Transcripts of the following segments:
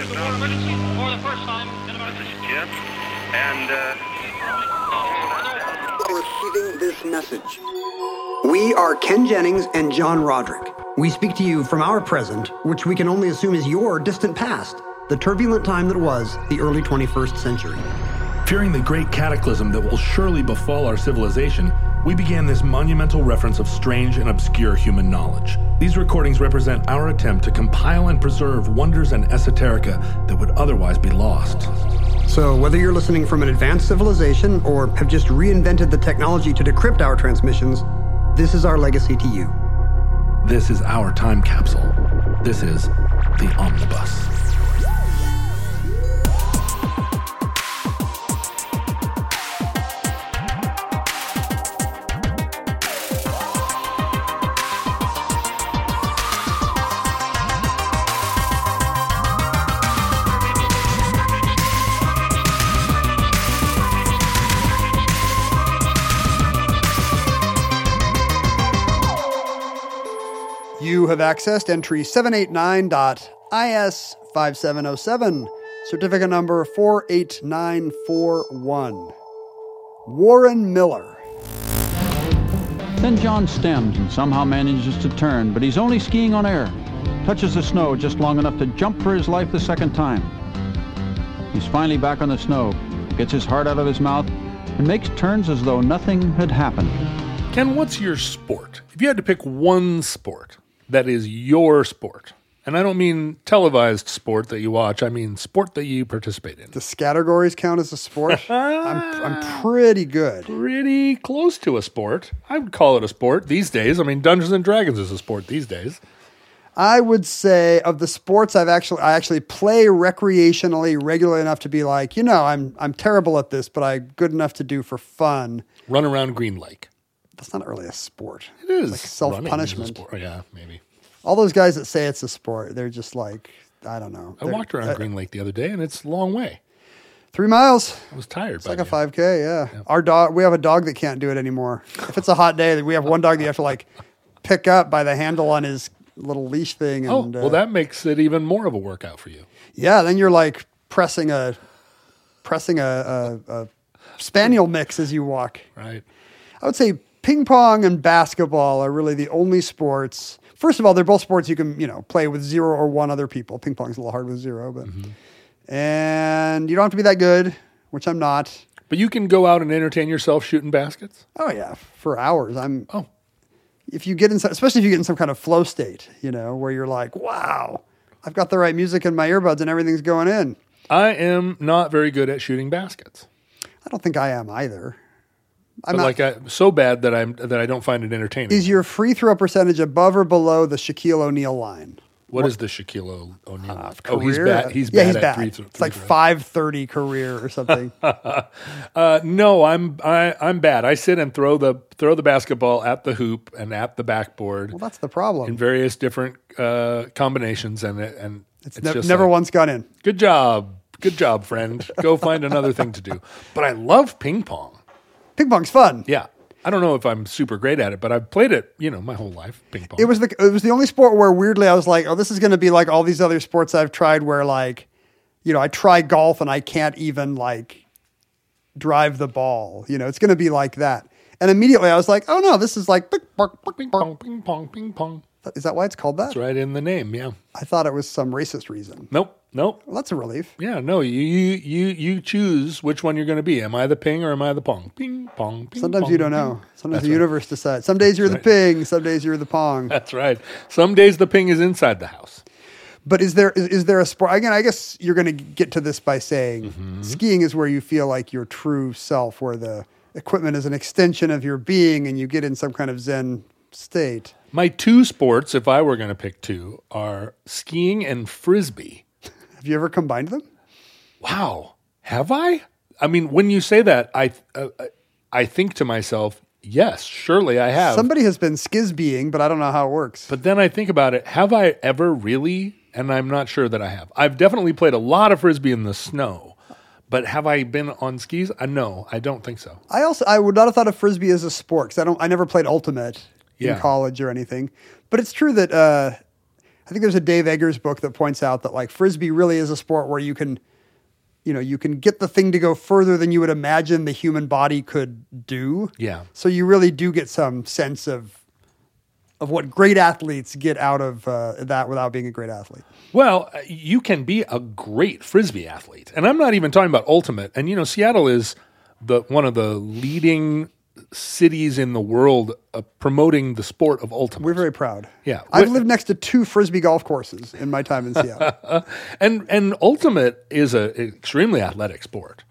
emergency for the first time in about... This is Jim, and receiving this message. We are Ken Jennings and John Roderick. We speak to you from our present, which we can only assume is your distant past, the turbulent time that was the early 21st century. Fearing the great cataclysm that will surely befall our civilization, we began this monumental reference of strange and obscure human knowledge. These recordings represent our attempt to compile and preserve wonders and esoterica that would otherwise be lost. So whether you're listening from an advanced civilization or have just reinvented the technology to decrypt our transmissions, this is our legacy to you. This is our time capsule. This is the Omnibus. You have accessed entry 789.IS5707, certificate number 48941. Warren Miller. Then John stems and somehow manages to turn, but he's only skiing on air. Touches the snow just long enough to jump for his life the second time. He's finally back on the snow, gets his heart out of his mouth, and makes turns as though nothing had happened. Ken, what's your sport? If you had to pick one sport that is your sport, and I don't mean televised sport that you watch, I mean sport that you participate in. The categories count as a sport? I'm pretty good. Pretty close to a sport. I would call it a sport these days. I mean, Dungeons and Dragons is a sport these days. I would say of the sports I actually play recreationally regularly enough to be like, I'm terrible at this, but I'm good enough to do for fun. Run around Green Lake. That's not really a sport. It is. It's like self-punishment. Yeah, maybe. All those guys that say it's a sport, they're just like, I don't know. I walked around Green Lake the other day, and it's a long way. 3 miles. I was tired. It's like a 5K, yeah. Our dog, we have a dog that can't do it anymore. If it's a hot day, we have one dog that you have to like pick up by the handle on his little leash thing. And, well, that makes it even more of a workout for you. Yeah, then you're like pressing a spaniel mix as you walk. Right. I would say ping pong and basketball are really the only sports. First of all, they're both sports you can, play with 0 or 1 other people. Ping pong's a little hard with 0, but and you don't have to be that good, which I'm not. But you can go out and entertain yourself shooting baskets. Oh yeah, for hours. If you get in, especially if you get in some kind of flow state, where you're like, wow, I've got the right music in my earbuds and everything's going in. I am not very good at shooting baskets. I don't think I am either. So bad that I don't find it entertaining. Is your free throw percentage above or below the Shaquille O'Neal line? What is the Shaquille O'Neal line? Career? He's bad. He's bad at at it's like 530 career or something. No, I'm bad. I sit and throw the basketball at the hoop and at the backboard. Well, that's the problem. In various different combinations, and it's just never once gone in. Good job, friend. Go find another thing to do. But I love ping pong. Ping pong's fun. Yeah. I don't know if I'm super great at it, but I've played it, my whole life, ping pong. It was the only sport where weirdly I was like, oh, this is going to be like all these other sports I've tried where like, I try golf and I can't even like drive the ball. It's going to be like that. And immediately I was like, oh no, this is like ping pong, ping pong, ping pong, ping pong. Is that why it's called that? That's right in the name, yeah. I thought it was some racist reason. Nope. Well, that's a relief. Yeah, no, you choose which one you're going to be. Am I the ping or am I the pong? Ping, pong, ping, Sometimes pong, you don't know. Sometimes the universe decides. Some days you're the ping, some days you're the pong. That's right. Some days the ping is inside the house. But is there a sport? Again, I guess you're going to get to this by saying skiing is where you feel like your true self, where the equipment is an extension of your being and you get in some kind of Zen state. My 2 sports, if I were going to pick 2, are skiing and frisbee. Have you ever combined them? Wow. Have I? I mean, when you say that, I think to myself, yes, surely I have. Somebody has been skisbeeing, but I don't know how it works. But then I think about it. Have I ever really? And I'm not sure that I have. I've definitely played a lot of frisbee in the snow. But have I been on skis? No, I don't think so. I would not have thought of frisbee as a sport because I never played ultimate in college or anything. But it's true that I think there's a Dave Eggers book that points out that like Frisbee really is a sport where you can get the thing to go further than you would imagine the human body could do. Yeah. So you really do get some sense of what great athletes get out of that without being a great athlete. Well, you can be a great Frisbee athlete. And I'm not even talking about ultimate. And, Seattle is one of the leading cities in the world promoting the sport of ultimate. We're very proud. Yeah. I've lived next to 2 Frisbee golf courses in my time in Seattle. And ultimate is an extremely athletic sport.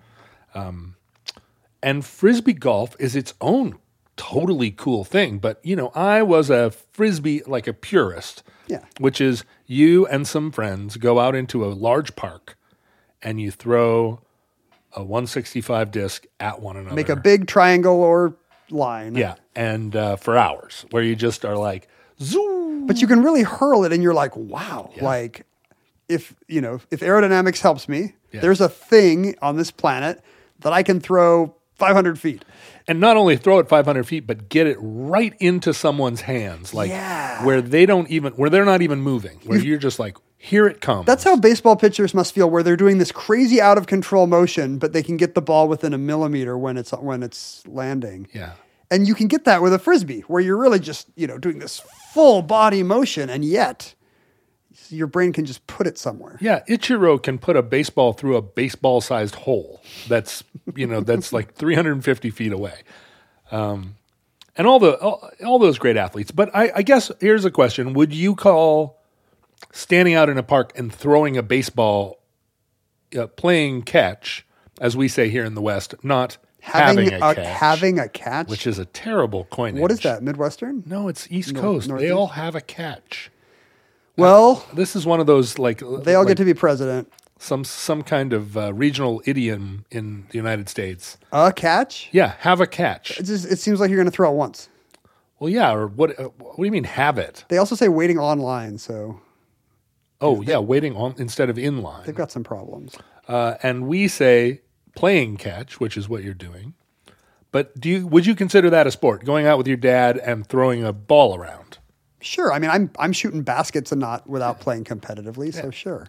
And Frisbee golf is its own totally cool thing. But, I was a Frisbee, like a purist, which is you and some friends go out into a large park and you throw a 165 disc at one another. Make a big triangle or line. Yeah, and for hours, where you just are like, zoom. But you can really hurl it and you're like, wow. Yeah. Like, if aerodynamics helps me, there's a thing on this planet that I can throw 500 feet. And not only throw it 500 feet, but get it right into someone's hands, like where they're not even moving, where you're just like, here it comes. That's how baseball pitchers must feel, where they're doing this crazy out of control motion, but they can get the ball within a millimeter when it's landing. Yeah. And you can get that with a Frisbee, where you're really just, doing this full body motion, and yet your brain can just put it somewhere. Yeah, Ichiro can put a baseball through a baseball-sized hole that's like 350 feet away. And all those great athletes. But I guess here's a question. Would you call standing out in a park and throwing a baseball, playing catch, as we say here in the West, not having a catch? Having a catch? Which is a terrible coinage. What is that, Midwestern? No, it's East Coast. Northeast? They all have a catch. Well, this is one of those they all get to be president. Some kind of regional idiom in the United States. A catch? Yeah, have a catch. It seems like you're going to throw it once. Well, yeah, or what do you mean have it? They also say waiting online, so... Oh, yeah, waiting on instead of in line. They've got some problems. And we say playing catch, which is what you're doing. But would you consider that a sport, going out with your dad and throwing a ball around? Sure. I mean, I'm shooting baskets and not without playing competitively, so sure.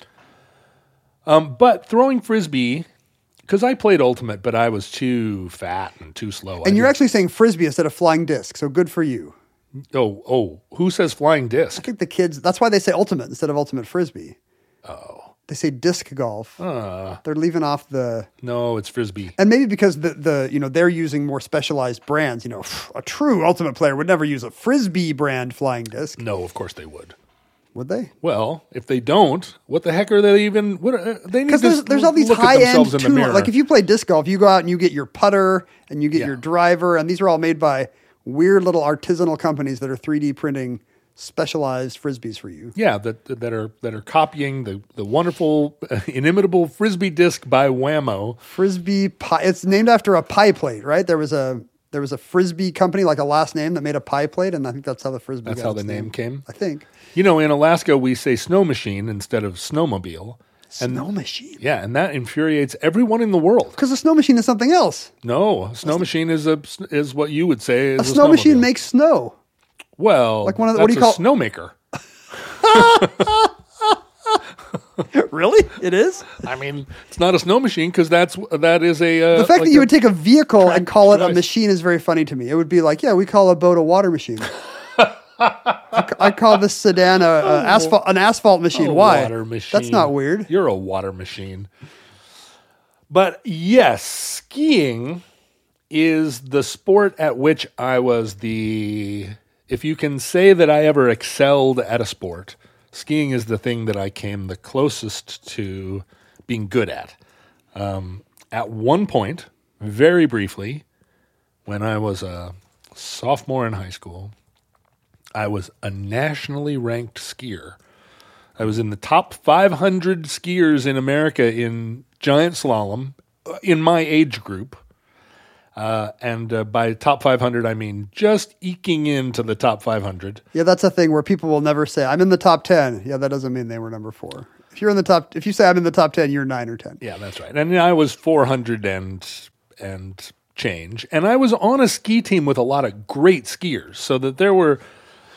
But throwing Frisbee, because I played Ultimate, but I was too fat and too slow. And you're actually saying Frisbee instead of flying disc, so good for you. Oh, who says flying I disc? think the kids, that's why they say Ultimate instead of Ultimate Frisbee. Oh. They say disc golf. They're leaving off the... No, it's Frisbee. And maybe because they're using more specialized brands. A true Ultimate player would never use a Frisbee brand flying disc. No, of course they would. Would they? Well, if they don't, what the heck are they even? They need to because there's all these look at high end themselves in the mirror. Like if you play disc golf, you go out and you get your putter and you get your driver, and these are all made by weird little artisanal companies that are 3D printing specialized Frisbees for you. Yeah, that are copying the wonderful, inimitable Frisbee disc by Whammo. Frisbee pie. It's named after a pie plate, right? There was a Frisbee company, like a last name, that made a pie plate, and I think that's how the Frisbee. That's got how the its name came. I think. In Alaska we say snow machine instead of snowmobile. Snow machine. Yeah, and that infuriates everyone in the world. Because a snow machine is something else. No, a snow machine is what you would say is a snow machine makes snow. Well, like one of that's what do you call a snowmaker. Really? It is? I mean, it's not a snow machine because that is a... the fact that you would take a vehicle and call it a machine is very funny to me. It would be like, we call a boat a water machine. I call this sedan an asphalt machine. Why? Water machine. That's not weird. You're a water machine. But yes, skiing is the sport at which I was if you can say that I ever excelled at a sport, skiing is the thing that I came the closest to being good at. At one point, very briefly, when I was a sophomore in high school, I was a nationally ranked skier. I was in the top 500 skiers in America in giant slalom in my age group. And by top 500, I mean just eking into the top 500. Yeah, that's a thing where people will never say, I'm in the top 10. Yeah, that doesn't mean they were number 4. If you say I'm in the top 10, you're 9 or 10. Yeah, that's right. And I was 400 and change. And I was on a ski team with a lot of great skiers, so that there were...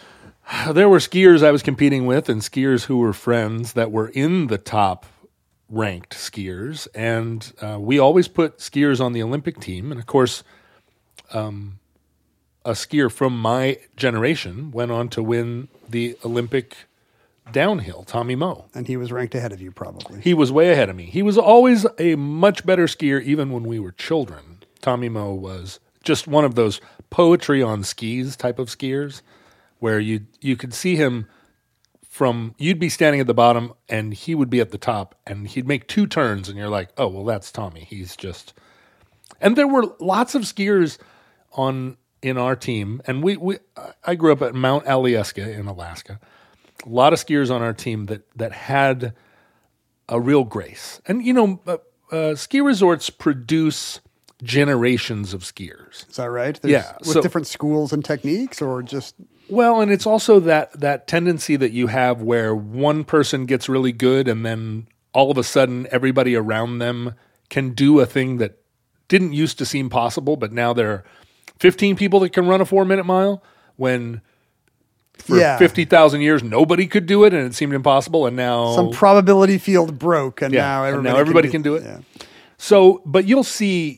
There were skiers I was competing with and skiers who were friends that were in the top ranked skiers. And we always put skiers on the Olympic team. And of course, a skier from my generation went on to win the Olympic downhill, Tommy Moe. And he was ranked ahead of you, probably. He was way ahead of me. He was always a much better skier even when we were children. Tommy Moe was just one of those poetry on skis type of skiers where you could see him you'd be standing at the bottom and he would be at the top and he'd make two turns and you're like, oh, well, that's Tommy. He's just... And there were lots of skiers in our team. And I grew up at Mount Alyeska in Alaska. A lot of skiers on our team that had a real grace. And, ski resorts produce generations of skiers. Is that right? Yeah. With different schools and techniques or just... Well, and it's also that tendency that you have where one person gets really good and then all of a sudden everybody around them can do a thing that didn't used to seem possible, but now there are 15 people that can run a 4-minute mile when for 50,000 years nobody could do it and it seemed impossible, and now... Some probability field broke and now everybody can do it. Yeah. So, but you'll see,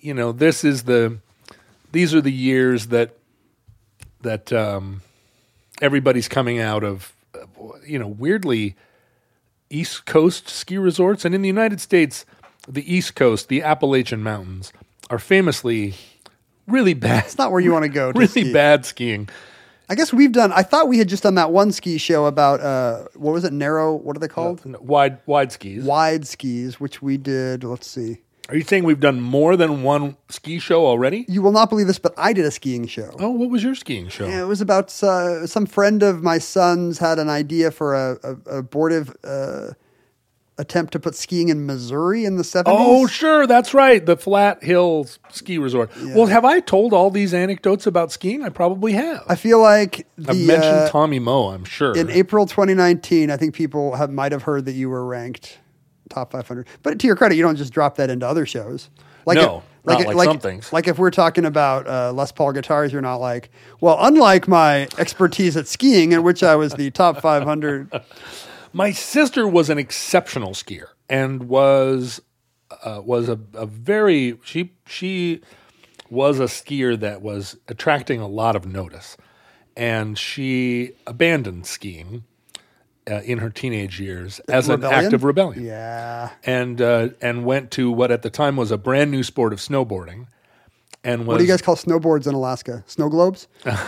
these are the years that everybody's coming out of, weirdly, East Coast ski resorts. And in the United States, the East Coast, the Appalachian Mountains, are famously really bad. It's not where you want to go to really ski. Bad skiing. I guess I thought we had just done that one ski show about, what was it, narrow, what are they called? Wide skis. Wide skis, which we did, let's see. Are you saying we've done more than one ski show already? You will not believe this, but I did a skiing show. Oh, what was your skiing show? Yeah, it was about some friend of my son's had an idea for a abortive attempt to put skiing in Missouri in the 70s. Oh, sure, that's right, the Flat Hills Ski Resort. Yeah. Well, have I told all these anecdotes about skiing? I probably have. I feel like I've mentioned Tommy Moe, I'm sure. In April 2019, I think people might have heard that you were ranked top 500. But to your credit, you don't just drop that into other shows. Not like some things. Like if we're talking about Les Paul guitars, you're not like, well, unlike my expertise at skiing, in which I was the top 500. My sister was an exceptional skier and was a very she was a skier that was attracting a lot of notice, and she abandoned skiing in her teenage years as an act of rebellion. Yeah, and went to what at the time was a brand new sport of snowboarding. And what do you guys call snowboards in Alaska? Snow globes?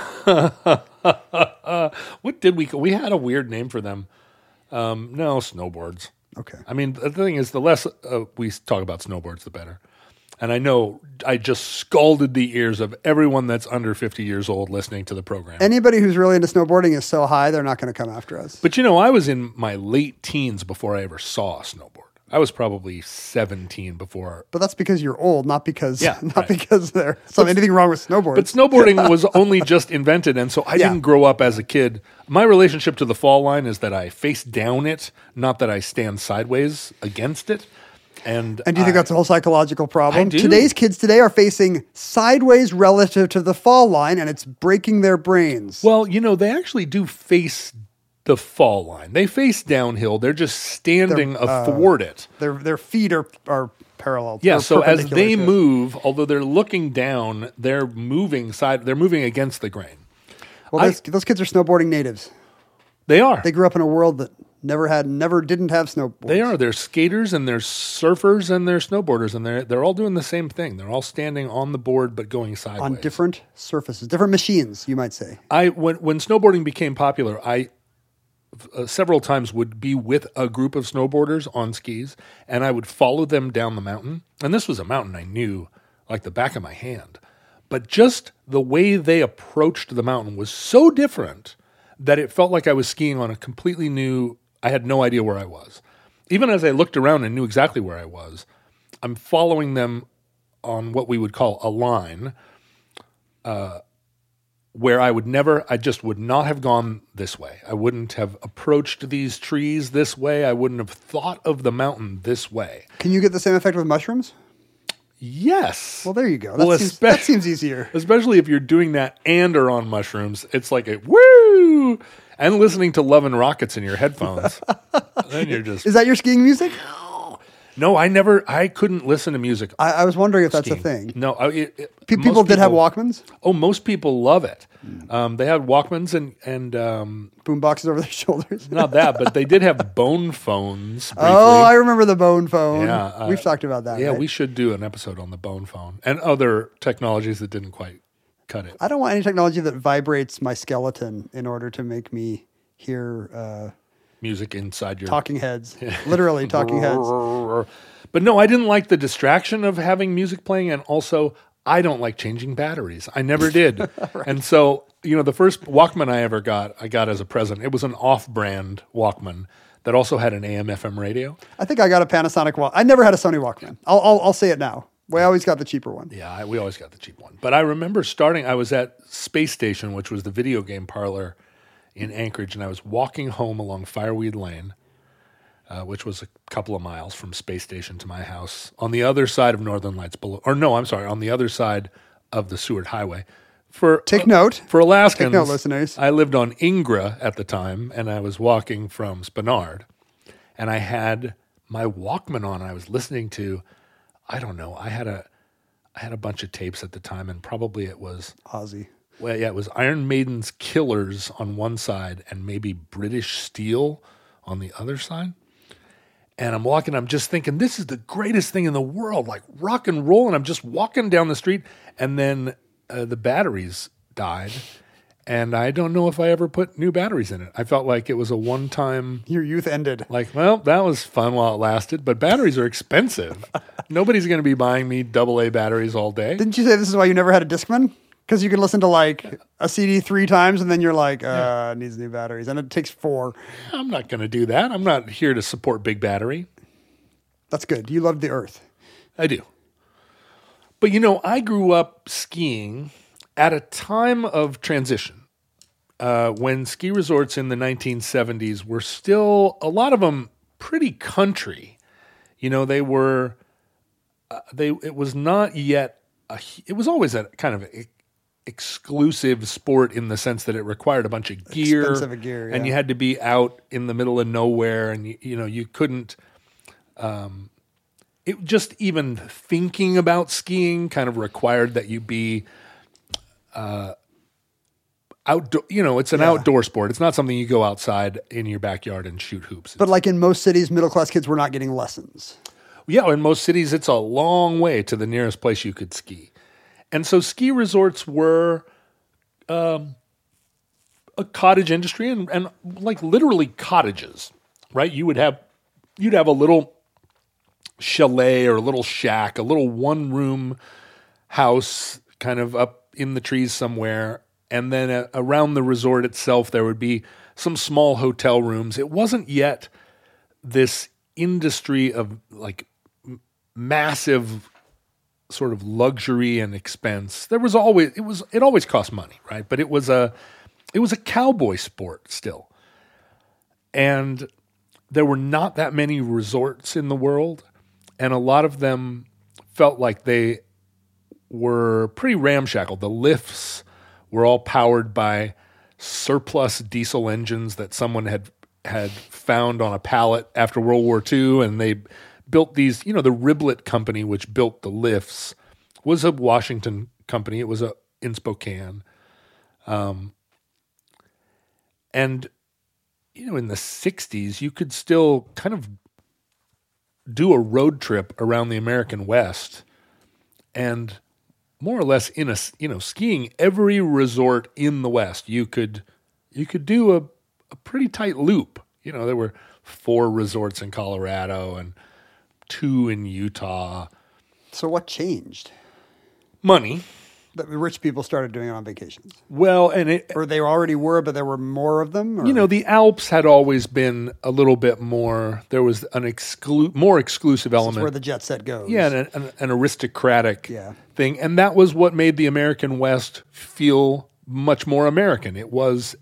What did we had a weird name for them. No, snowboards. Okay. I mean, the thing is, the less we talk about snowboards, the better. And I know I just scalded the ears of everyone that's under 50 years old listening to the program. Anybody who's really into snowboarding is so high, they're not going to come after us. But I was in my late teens before I ever saw a snowboard. I was probably 17 before. But that's because you're old, not because right. because there's anything wrong with snowboards. But snowboarding was only just invented, and so I didn't grow up as a kid. My relationship to the fall line is that I face down it, not that I stand sideways against it. And do you think that's a whole psychological problem? I do. Today's kids today are facing sideways relative to the fall line, and it's breaking their brains. Well, they actually do face the fall line. They face downhill. They're just standing athwart it. Their feet are parallel. Yeah, so as they move, although they're looking down, they're moving against the grain. Well, those kids are snowboarding natives. They are. They grew up in a world that never didn't have snowboards. They are. They're skaters and they're surfers and they're snowboarders, and they're all doing the same thing. They're all standing on the board but going sideways. On different surfaces, different machines, you might say. When snowboarding became popular, I several times would be with a group of snowboarders on skis, and I would follow them down the mountain. And this was a mountain I knew like the back of my hand. But just the way they approached the mountain was so different that it felt like I was skiing on a completely new... I had no idea where I was. Even as I looked around and knew exactly where I was, I'm following them on what we would call a line, where I just would not have gone this way. I wouldn't have approached these trees this way. I wouldn't have thought of the mountain this way. Can you get the same effect with mushrooms? Yes. Well, there you go. That seems easier. Especially if you're doing that and are on mushrooms. It's like a woo! and listening to Love and Rockets in your headphones. Then you're just Is that your skiing music? no. I couldn't listen to music. I was wondering if that's skiing. a thing. No, People did have Walkmans, Oh, most people love it. They had Walkmans and boom boxes over their shoulders. not that, but they did have bone phones. Briefly. Oh, I remember the bone phone. Yeah, We've talked about that. Yeah, right? we should do an episode on the bone phone and other technologies that didn't quite cut it. I don't want any technology that vibrates my skeleton in order to make me hear Music inside your talking heads. Literally talking heads. But no, I didn't like the distraction of having music playing, and also I don't like changing batteries. I never did. Right. And so, the first Walkman I got as a present. It was an off-brand Walkman that also had an AM/FM radio. I think I got a Panasonic Walkman. I never had a Sony Walkman. I'll say it now. We always got the cheaper one. Yeah, we always got the cheap one. But I remember I was at Space Station, which was the video game parlor in Anchorage, and I was walking home along Fireweed Lane, which was a couple of miles from Space Station to my house, on the other side of Northern Lights Boulevard. Or no, I'm sorry, on the other side of the Seward Highway. Take note. For Alaskans, Take note, listeners. I lived on Ingra at the time, and I was walking from Spenard, and I had my Walkman on. I was listening to, I don't know, I had a bunch of tapes at the time, and probably it was Ozzy. Well, yeah, it was Iron Maiden's Killers on one side and maybe British Steel on the other side. And I'm walking, I'm just thinking, this is the greatest thing in the world, like rock and roll. And I'm just walking down the street, and then the batteries died. And I don't know if I ever put new batteries in it. I felt like it was a one-time... Your youth ended. Like, well, that was fun while it lasted, but batteries are expensive. Nobody's going to be buying me AA batteries all day. Didn't you say this is why you never had a Discman? Because you can listen to like a CD 3 times and then you're like, it needs new batteries. And it takes 4. I'm not going to do that. I'm not here to support big battery. That's good. You love the earth. I do. But I grew up skiing at a time of transition when ski resorts in the 1970s were still, a lot of them, pretty country. They were, it was not yet, it was always a kind of exclusive sport in the sense that it required a bunch of gear, expensive gear, yeah. And you had to be out in the middle of nowhere, and you couldn't. It just even thinking about skiing kind of required that you be outdoor. It's an outdoor sport. It's not something you go outside in your backyard and shoot hoops. But like in most cities, middle class kids were not getting lessons. Yeah, in most cities, it's a long way to the nearest place you could ski. And so ski resorts were a cottage industry and like literally cottages, right? You'd have a little chalet or a little shack, a little one-room house kind of up in the trees somewhere. And then around the resort itself, there would be some small hotel rooms. It wasn't yet this industry of like massive sort of luxury and expense. It always cost money, right? But it was a cowboy sport still. And there were not that many resorts in the world, and a lot of them felt like they were pretty ramshackle. The lifts were all powered by surplus diesel engines that someone had found on a pallet after World War II, and they built these, the Riblet company, which built the lifts, was a Washington company. It was in Spokane. And, in the 60s, you could still kind of do a road trip around the American West and more or less skiing every resort in the West. You could do a pretty tight loop. There were 4 resorts in Colorado and 2 in Utah. So what changed? Money. The rich people started doing it on vacations. Well, or they already were, but there were more of them? Or? The Alps had always been a little bit more, there was an more exclusive element. That's where the jet set goes. Yeah, an aristocratic thing. And that was what made the American West feel much more American. It was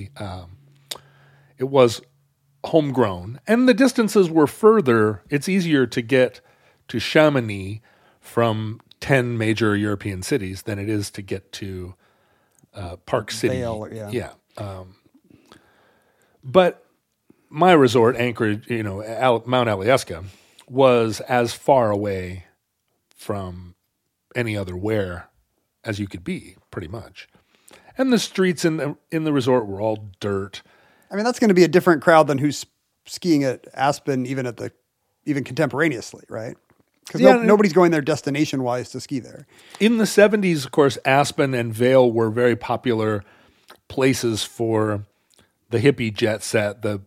homegrown. And the distances were further. It's easier to get to Chamonix from 10 major European cities than it is to get to Park City. Vail, yeah. But my resort, Anchorage, Mount Alyeska, was as far away from any other where as you could be, pretty much. And the streets in the resort were all dirt. I mean, that's going to be a different crowd than who's skiing at Aspen, even contemporaneously, right? Because nobody's going there destination-wise to ski there. In the 70s, of course, Aspen and Vail were very popular places for the hippie jet set, the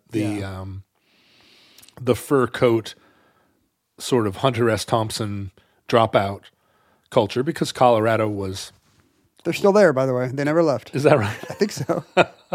fur coat, sort of Hunter S. Thompson dropout culture, because Colorado was... They're still there, by the way. They never left. Is that right? I think so.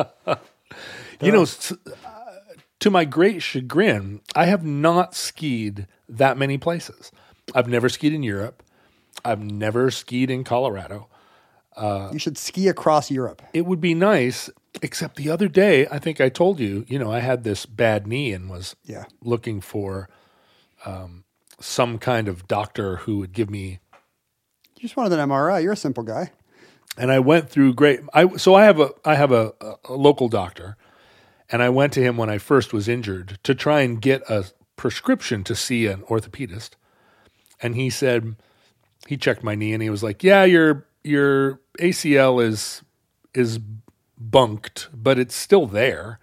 To my great chagrin, I have not skied that many places. I've never skied in Europe. I've never skied in Colorado. You should ski across Europe. It would be nice, except the other day, I think I told you, I had this bad knee and was looking for some kind of doctor who would give me... You just wanted an MRI. You're a simple guy. And I went through I have a local doctor, and I went to him when I first was injured to try and get a prescription to see an orthopedist. And he said, he checked my knee and he was like, yeah, your ACL is bunked, but it's still there.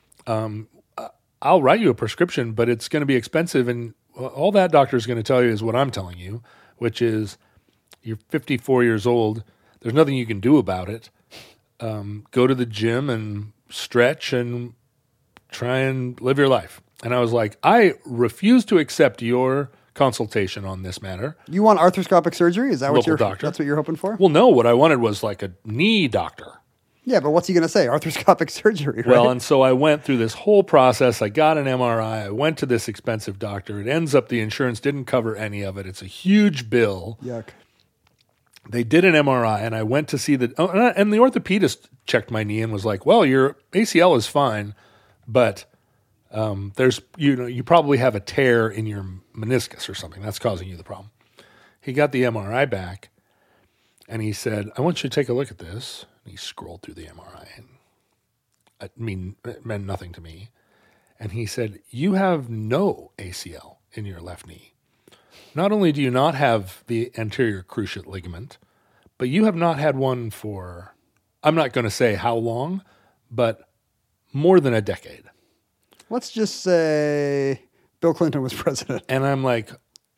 I'll write you a prescription, but it's going to be expensive. And all that doctor is going to tell you is what I'm telling you, which is you're 54 years old. There's nothing you can do about it. Go to the gym and stretch and try and live your life. And I was like, I refuse to accept your consultation on this matter. You want arthroscopic surgery? Is that what doctor. That's what you're hoping for? Well, no. What I wanted was like a knee doctor. Yeah, but what's he going to say? Arthroscopic surgery, right? Well, and so I went through this whole process. I got an MRI. I went to this expensive doctor. It ends up the insurance didn't cover any of it. It's a huge bill. Yuck. They did an MRI, and I went to see and the orthopedist checked my knee and was like, well, your ACL is fine, but there's, you probably have a tear in your meniscus or something. That's causing you the problem. He got the MRI back, and he said, I want you to take a look at this. And he scrolled through the MRI, and it meant nothing to me. And he said, you have no ACL in your left knee. Not only do you not have the anterior cruciate ligament, but you have not had one for, I'm not going to say how long, but more than a decade. Let's just say Bill Clinton was president. And I'm like,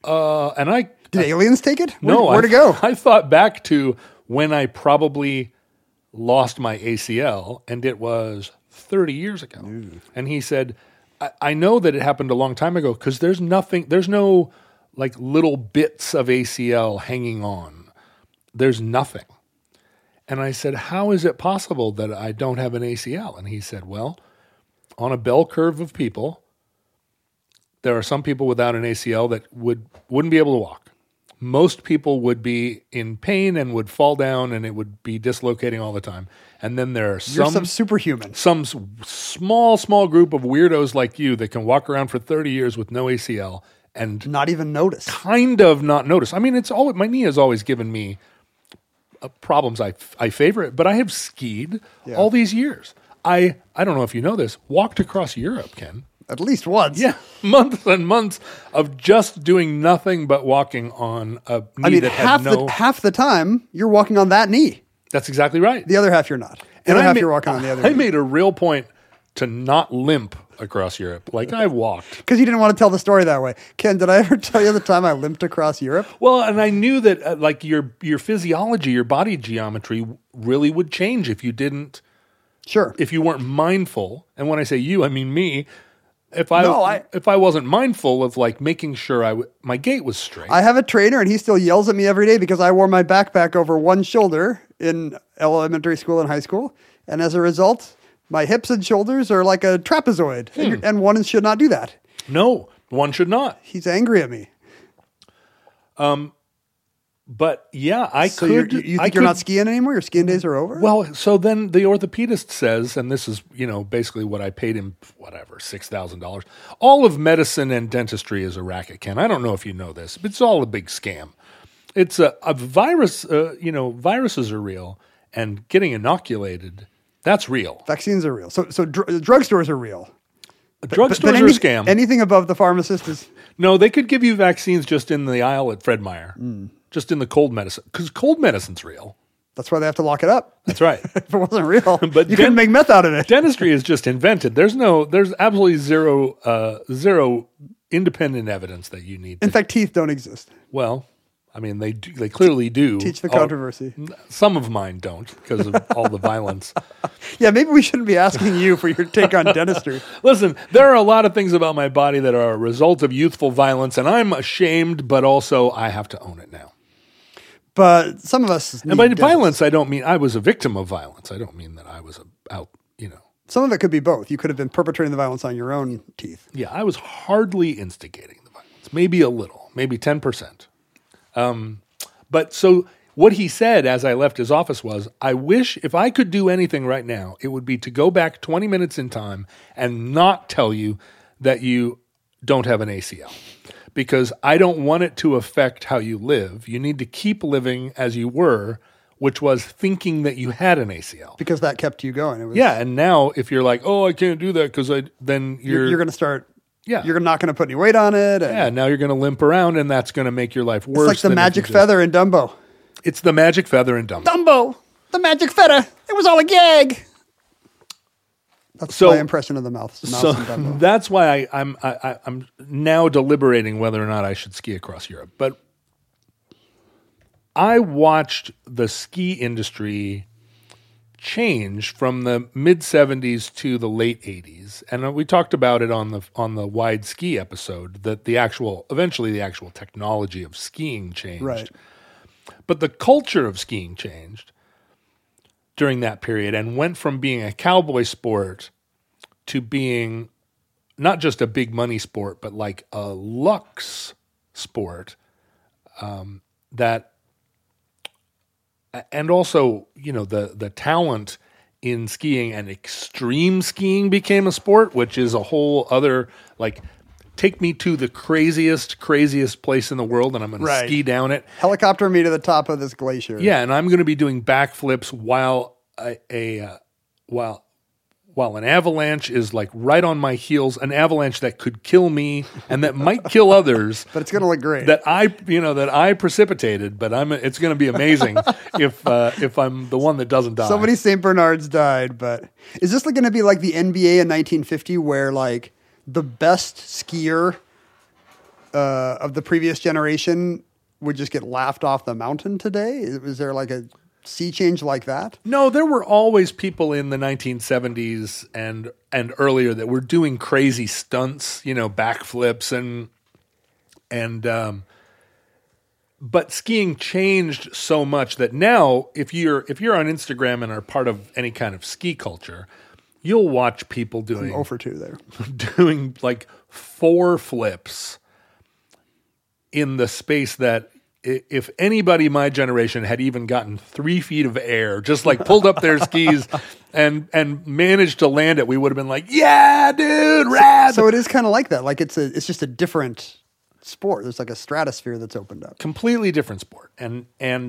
did aliens take it? No. Where'd it go? I thought back to when I probably lost my ACL, and it was 30 years ago. Ooh. And he said, I know that it happened a long time ago because there's no like little bits of ACL hanging on. There's nothing. And I said, how is it possible that I don't have an ACL? And he said, well, on a bell curve of people, there are some people without an ACL that wouldn't be able to walk. Most people would be in pain and would fall down and it would be dislocating all the time. And then there are some superhuman, some small group of weirdos like you that can walk around for 30 years with no ACL and not even notice. Kind of not notice. I mean, my knee has always given me problems. I favor it, but I have skied all these years. I don't know if you know this, walked across Europe, Ken. At least once. Yeah, months and months of just doing nothing but walking on a knee that had no... half the time, you're walking on that knee. That's exactly right. The other half, you're not. The other half, you're walking on the other knee. I made a real point to not limp across Europe. Like, I walked. Because you didn't want to tell the story that way. Ken, did I ever tell you the time I limped across Europe? Well, and I knew that like your physiology, your body geometry really would change if you didn't... Sure. If you weren't mindful. And when I say you, I mean me. If I wasn't mindful of like making sure my gait was straight. I have a trainer and he still yells at me every day because I wore my backpack over one shoulder in elementary school and high school. And as a result, my hips and shoulders are like a trapezoid. And one should not do that. No, one should not. He's angry at me. But yeah, you think you're not skiing anymore? Your skiing days are over? Well, so then the orthopedist says, and this is, basically what I paid him, $6,000. All of medicine and dentistry is a racket, Ken. I don't know if you know this, but it's all a big scam. It's a virus, viruses are real, and getting inoculated That's real. Vaccines are real. So drugstores are real. Drugstores are a scam. Anything above the pharmacist is... No, they could give you vaccines just in the aisle at Fred Meyer, just in the cold medicine, because cold medicine's real. That's why they have to lock it up. That's right. If it wasn't real, But you couldn't make meth out of it. Dentistry is just invented. There's absolutely zero independent evidence that you need. In fact, teeth don't exist. Well, I mean, they clearly do. Teach the controversy. Some of mine don't because of all the violence. Yeah, maybe we shouldn't be asking you for your take on dentistry. Listen, there are a lot of things about my body that are a result of youthful violence, and I'm ashamed, but also I have to own it now. But some of us need And by dentists. violence, I don't mean I was a victim of violence. I don't mean that I was out, Some of it could be both. You could have been perpetrating the violence on your own teeth. Yeah, I was hardly instigating the violence. Maybe a little, maybe 10%. But so what he said as I left his office was, I wish if I could do anything right now, it would be to go back 20 minutes in time and not tell you that you don't have an ACL. Because I don't want it to affect how you live. You need to keep living as you were, which was thinking that you had an ACL. Because that kept you going. It was, Yeah, and now if you're like, oh, I can't do that because then you're going to start. Yeah. You're not going to put any weight on it. And Yeah, now you're going to limp around, and that's going to make your life worse. it's like the than if magic you just- feather in Dumbo. It's the magic feather in Dumbo. Dumbo, the magic feather. It was all a gag. That's So- my impression of the mouse So in Dumbo. that's why I'm now deliberating whether or not I should ski across Europe. But I watched the ski industry change from the mid 70s to the late 80s, and we talked about it on the wide ski episode that eventually the actual technology of skiing changed, Right. but the culture of skiing changed during that period and went from being a cowboy sport to being not just a big money sport, but like a luxe sport and also, the talent in skiing and extreme skiing became a sport, which is a whole other, like, take me to the craziest place in the world and I'm going to ski down it. Helicopter me to the top of this glacier. Yeah, and I'm going to be doing backflips while while an avalanche is like right on my heels, an avalanche that could kill me and that might kill others. But it's going to look great. That I precipitated, but it's going to be amazing if I'm the one that doesn't die. So many St. Bernards died, but is this going to be like the NBA in 1950 where like the best skier of the previous generation would just get laughed off the mountain today? Is there like a sea change like that? No, there were always people in the 1970s and earlier that were doing crazy stunts, backflips and but skiing changed so much that now if you're on Instagram and are part of any kind of ski culture, you'll watch people doing 0 for 2 there. doing like 4 flips in the space that if anybody my generation had even gotten 3 feet of air, just like pulled up their skis and managed to land it, we would have been like, yeah, dude, rad. So it is kind of like that. Like it's just a different sport. There's like a stratosphere that's opened up. Completely different sport. And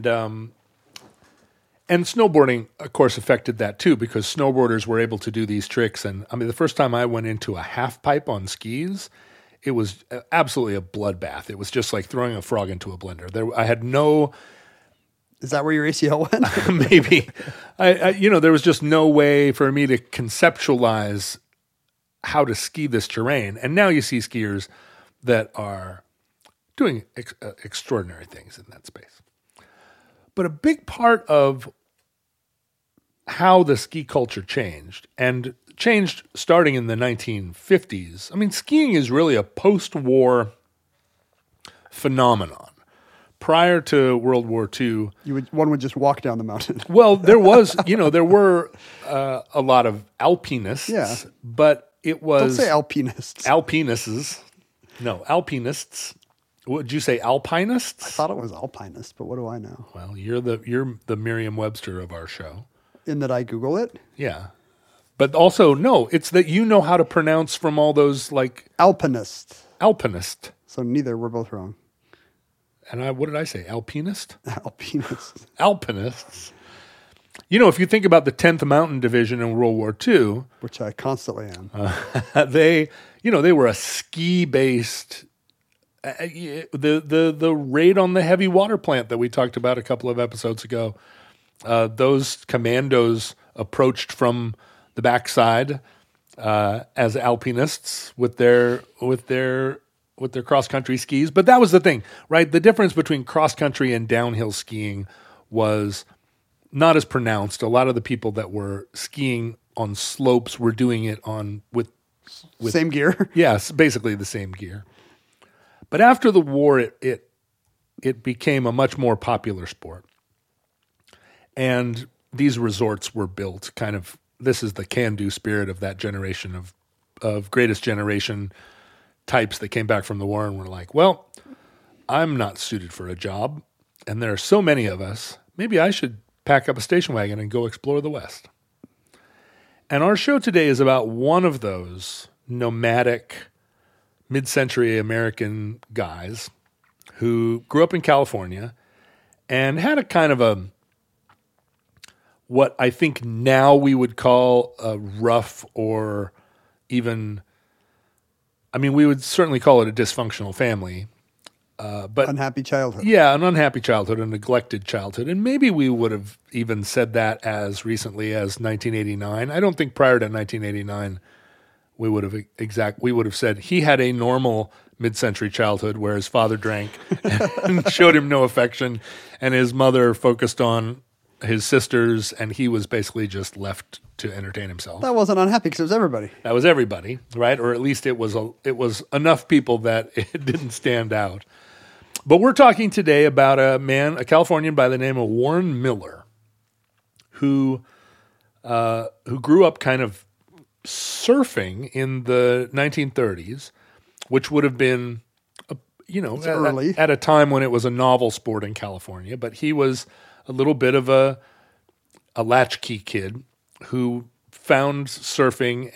snowboarding, of course, affected that too, because snowboarders were able to do these tricks. And I mean, the first time I went into a half pipe on skis, it was absolutely a bloodbath. It was just like throwing a frog into a blender. I had no... Is that where your ACL went? Maybe. There was just no way for me to conceptualize how to ski this terrain. And now you see skiers that are doing extraordinary things in that space. But a big part of how the ski culture changed starting in the 1950s. I mean, skiing is really a post-war phenomenon. Prior to World War II, one would just walk down the mountain. well, there were a lot of alpinists, Yeah. but it was... Don't say alpinists. Alpinists. Would you say alpinists? I thought it was alpinist, but what do I know? Well, you're the Merriam-Webster of our show. In that I Google it? Yeah. But also, no, it's that you know how to pronounce from all those, like... Alpinist. Alpinist. So neither, we're both wrong. And what did I say? Alpinist? Alpinist. Alpinists. if you think about the 10th Mountain Division in World War II, which I constantly am. they were a ski-based. The raid on the heavy water plant that we talked about a couple of episodes ago, those commandos approached from the backside as alpinists with their cross-country skis. But that was the thing, right? The difference between cross-country and downhill skiing was not as pronounced. A lot of the people that were skiing on slopes were doing it with same gear. Yes, basically the same gear. But after the war, it became a much more popular sport. And these resorts were built kind of, this is the can-do spirit of that generation of greatest generation types that came back from the war and were like, well, I'm not suited for a job, and there are so many of us, maybe I should pack up a station wagon and go explore the West. And our show today is about one of those nomadic mid-century American guys who grew up in California and had a kind of what I think now we would call a rough or even, we would certainly call it a dysfunctional family. But unhappy childhood. Yeah, an unhappy childhood, a neglected childhood. And maybe we would have even said that as recently as 1989. I don't think prior to 1989 we would have said he had a normal mid-century childhood where his father drank and showed him no affection, and his mother focused on his sisters, and he was basically just left to entertain himself. That wasn't unhappy because it was everybody. That was everybody, right? Or at least it was enough people that it didn't stand out. But we're talking today about a Californian by the name of Warren Miller, who grew up kind of surfing in the 1930s, which would have been, early. At a time when it was a novel sport in California. But he was a little bit of a latchkey kid who found surfing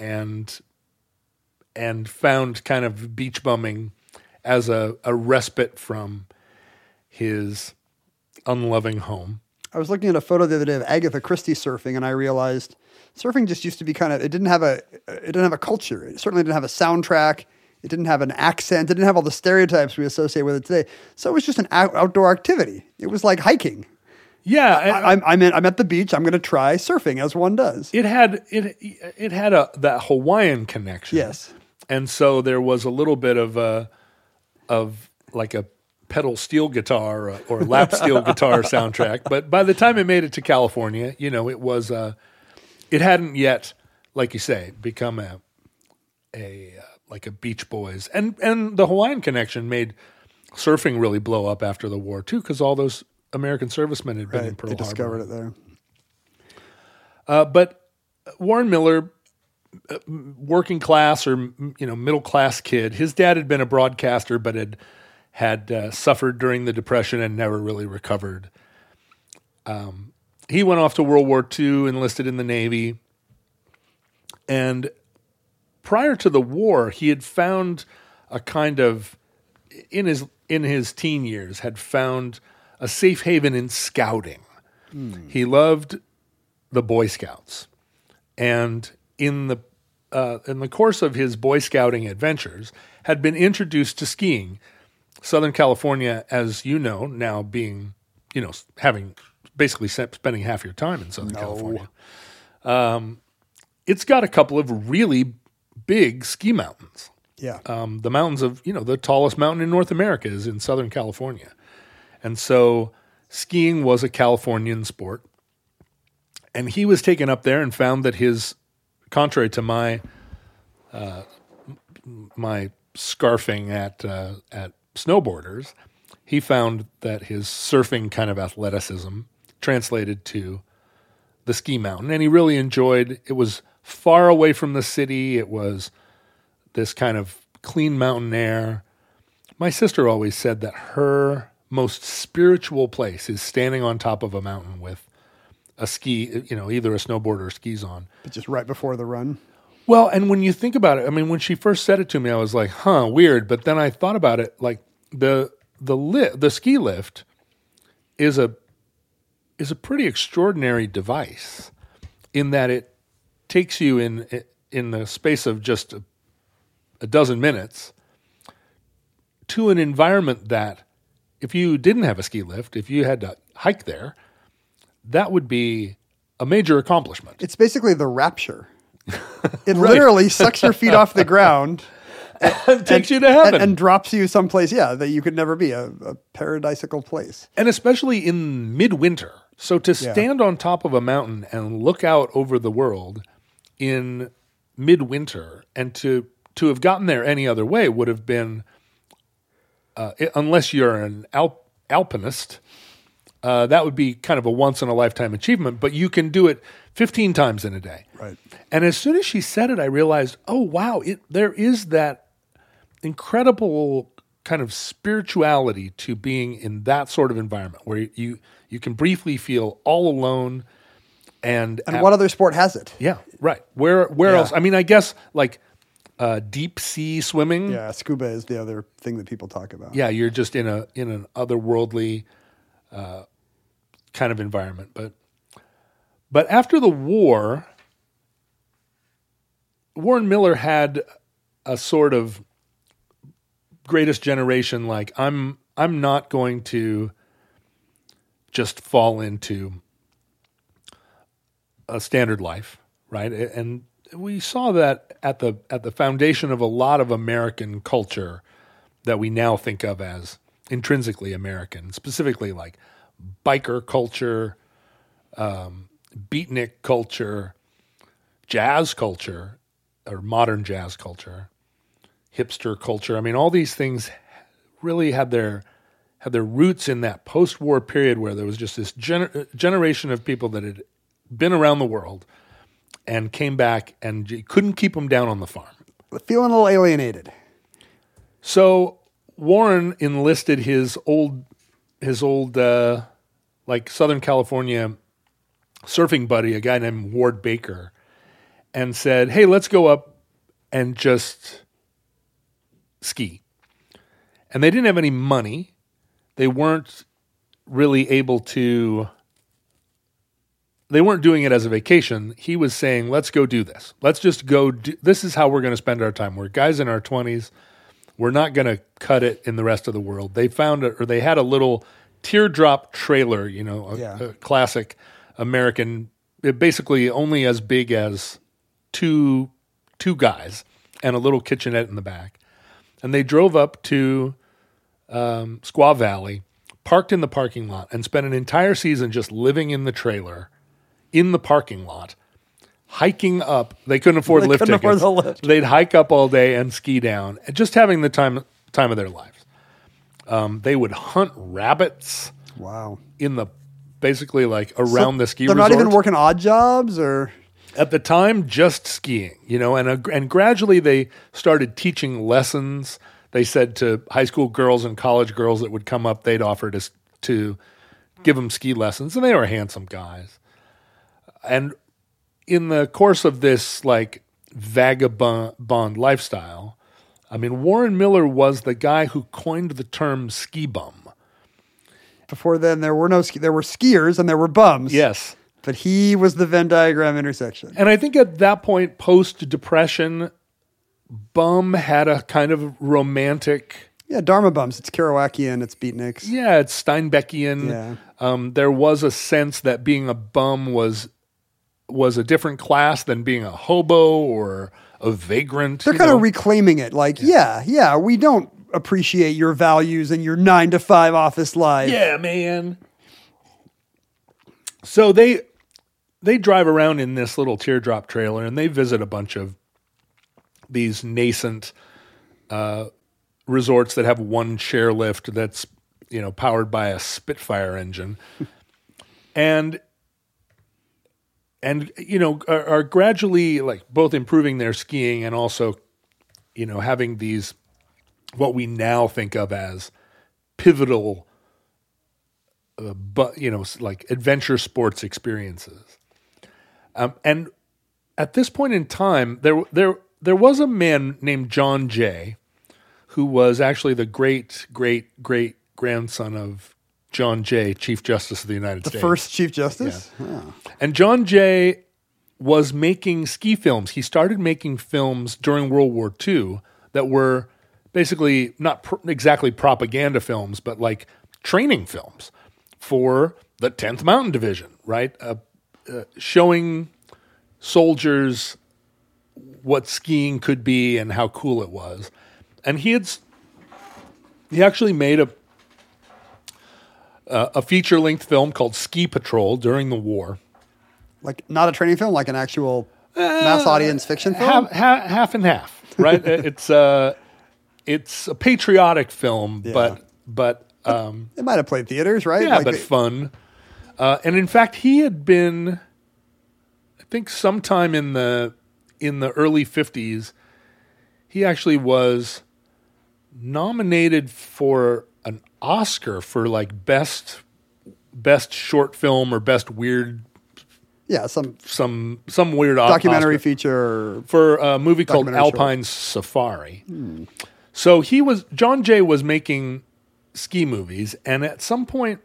and found kind of beach bumming as a respite from his unloving home. I was looking at a photo the other day of Agatha Christie surfing, and I realized surfing just used to be it didn't have a culture. It certainly didn't have a soundtrack. It didn't have an accent. It didn't have all the stereotypes we associate with it today. So it was just an outdoor activity. It was like hiking. Yeah, I'm at the beach. I'm going to try surfing as one does. It had that Hawaiian connection. Yes, and so there was a little bit of like a pedal steel guitar or lap steel guitar soundtrack. But by the time it made it to California, it was it hadn't yet, like you say, become like a Beach Boys, and the Hawaiian connection made surfing really blow up after the war too, because all those American servicemen had been in Pearl Harbor. They discovered it there. But Warren Miller, working class or middle class kid, his dad had been a broadcaster, but had suffered during the Depression and never really recovered. He went off to World War II, enlisted in the Navy, and prior to the war, he had found a kind of in his teen years had found a safe haven in scouting. He loved the Boy Scouts, and in the course of his Boy Scouting adventures, had been introduced to skiing. Southern California, as you know, now being, having basically spending half your time in Southern California. It's got a couple of really big ski mountains. Yeah. The mountains of, the tallest mountain in North America is in Southern California. And so skiing was a Californian sport. And he was taken up there and found that contrary to my scarfing at snowboarders, he found that his surfing kind of athleticism translated to the ski mountain. And he really enjoyed, it was far away from the city. It was this kind of clean mountain air. My sister always said that her most spiritual place is standing on top of a mountain with a ski, either a snowboard or skis on. But just right before the run. Well, and when you think about it, when she first said it to me, I was like, weird. But then I thought about it, like the ski lift is is a pretty extraordinary device in that it takes you in the space of just a dozen minutes to an environment that if you didn't have a ski lift, if you had to hike there, that would be a major accomplishment. It's basically the Rapture. It literally sucks your feet off the ground and takes you to heaven. And drops you someplace, that you could never be, a paradisical place. And especially in midwinter. So to stand on top of a mountain and look out over the world in midwinter and to have gotten there any other way would have been, unless you're an alpinist, that would be kind of a once-in-a-lifetime achievement, but you can do it 15 times in a day. Right. And as soon as she said it, I realized, oh, wow, there is that incredible kind of spirituality to being in that sort of environment where you can briefly feel all alone. And what other sport has it? Yeah, right. Where else? I mean, I guess like deep sea swimming. Yeah, scuba is the other thing that people talk about. Yeah, you're just in an otherworldly kind of environment. But after the war, Warren Miller had a sort of greatest generation, like I'm not going to just fall into a standard life, right? And we saw that at the foundation of a lot of American culture that we now think of as intrinsically American, specifically like biker culture, beatnik culture, jazz culture, or modern jazz culture, hipster culture. I mean, all these things really had their roots in that post-war period where there was just this generation of people that had been around the world and came back, and you couldn't keep them down on the farm. Feeling a little alienated. So Warren enlisted his old like Southern California surfing buddy, a guy named Ward Baker, and said, hey, let's go up and just ski. And they didn't have any money. They weren't really able to, they weren't doing it as a vacation. He was saying, let's go do this. Let's just go this is how we're going to spend our time. We're guys in our 20s. We're not going to cut it in the rest of the world. They they had a little teardrop trailer, a classic American, basically only as big as two guys and a little kitchenette in the back. And they drove up to Squaw Valley, parked in the parking lot, and spent an entire season just living in the trailer in the parking lot, hiking up. They couldn't afford lift tickets. Afford the lift. They'd hike up all day and ski down, and just having the time of their lives. They would hunt rabbits. Wow. Basically like around the ski resort. They're not even working odd jobs or... At the time, just skiing, and gradually they started teaching lessons. They said to high school girls and college girls that would come up, they'd offer to give them ski lessons, and they were handsome guys. And in the course of this like vagabond lifestyle, I mean, Warren Miller was the guy who coined the term ski bum. Before then, there were skiers and there were bums. Yes. But he was the Venn diagram intersection. And I think at that point, post-Depression, bum had a kind of romantic... Yeah, Dharma bums. It's Kerouacian, it's beatniks. Yeah, it's Steinbeckian. Yeah. There was a sense that being a bum was a different class than being a hobo or a vagrant. They're kind of reclaiming it. Like, yeah, we don't appreciate your values and your 9-to-5 office life. Yeah, man. So they drive around in this little teardrop trailer and they visit a bunch of these nascent resorts that have one chairlift that's, powered by a Spitfire engine. and are gradually like both improving their skiing and also, having these, what we now think of as pivotal, like adventure sports experiences. And at this point in time, there was a man named John Jay, who was actually the great grandson of John Jay, Chief Justice of the United States. The first Chief Justice? Oh. And John Jay was making ski films. He started making films during World War II that were basically not exactly propaganda films, but like training films for the 10th Mountain Division, right? Showing soldiers what skiing could be and how cool it was. And he actually made a feature-length film called Ski Patrol during the war. Like not a training film, like an actual mass audience fiction film? Half and half, right? It's a patriotic film, Yeah. but It might have played theaters, right? yeah, Like but fun. And in fact, he had been, I think, sometime in the early 50s, he actually was nominated for an Oscar for like best short film or best weird. Yeah, some Some weird documentary Oscar feature. for a movie called Documentary Alpine Safari. So John Jay was making ski movies, and at some point,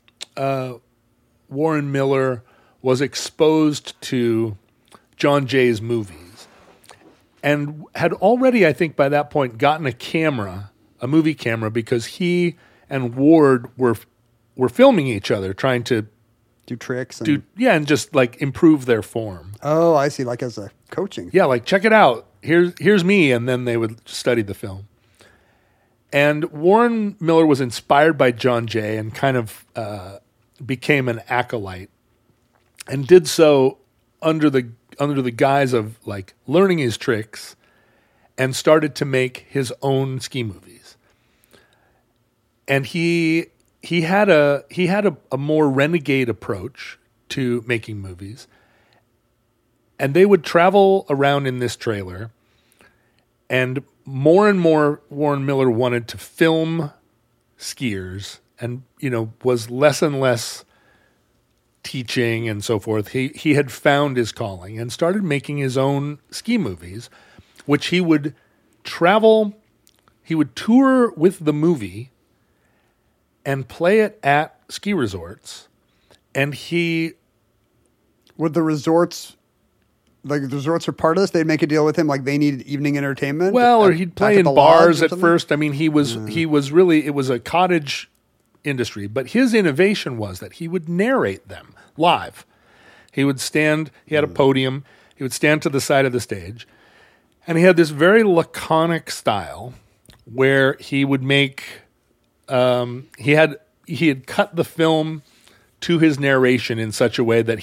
Warren Miller was exposed to John Jay's movies, and had already, I think, by that point, gotten a movie camera, because he and Ward were filming each other, trying to Do tricks. And, and just like improve their form. Oh, I see. Like as a coaching. Yeah, like check it out. Here's me, and then they would study the film. And Warren Miller was inspired by John Jay and kind of became an acolyte, and did so under the guise of like learning his tricks, and started to make his own ski movies. And he had a more renegade approach to making movies. And they would travel around in this trailer, and more Warren Miller wanted to film skiers, and was less and less teaching and so forth. He had found his calling and started making his own ski movies, which he would tour with the movie and play it at ski resorts. And Would the resorts, like the resorts are part of this? They'd make a deal with him, like they needed evening entertainment. or he'd play in bars at something? first. I mean, he was really, it was a cottage industry, but his innovation was that he would narrate them live. He had a podium, he would stand to the side of the stage, and he had this very laconic style where he would make, he had cut the film to his narration in such a way that